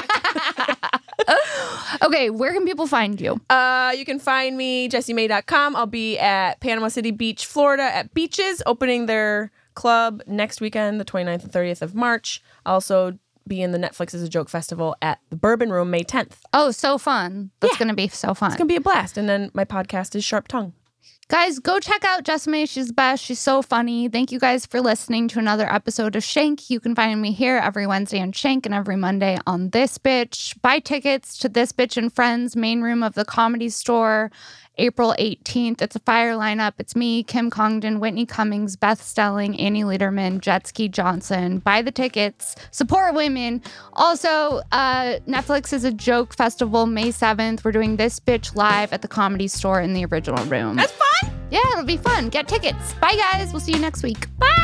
Okay, where can people find you? Uh, you can find me, jessie may dot com. I'll be at Panama City Beach, Florida at Beaches, opening their club next weekend, the twenty-ninth and thirtieth of March. I'll also be in the Netflix is a Joke Festival at the Bourbon Room May tenth. Oh, so fun. That's Yeah. going to be so fun. It's going to be a blast. And then my podcast is Sharp Tongue. Guys, go check out Jessime. She's the best. She's so funny. Thank you guys for listening to another episode of Shank. You can find me here every Wednesday on Shank and every Monday on This Bitch. Buy tickets to This Bitch and Friends, main room of the Comedy Store, April eighteenth. It's a fire lineup. It's me, Kim Congdon, Whitney Cummings, Beth Stelling, Annie Lederman, Jetski Johnson. Buy the tickets. Support women. Also, uh, Netflix is a Joke Festival May seventh. We're doing This Bitch live at the Comedy Store in the original room. That's fun. Yeah, it'll be fun. Get tickets. Bye, guys. We'll see you next week. Bye.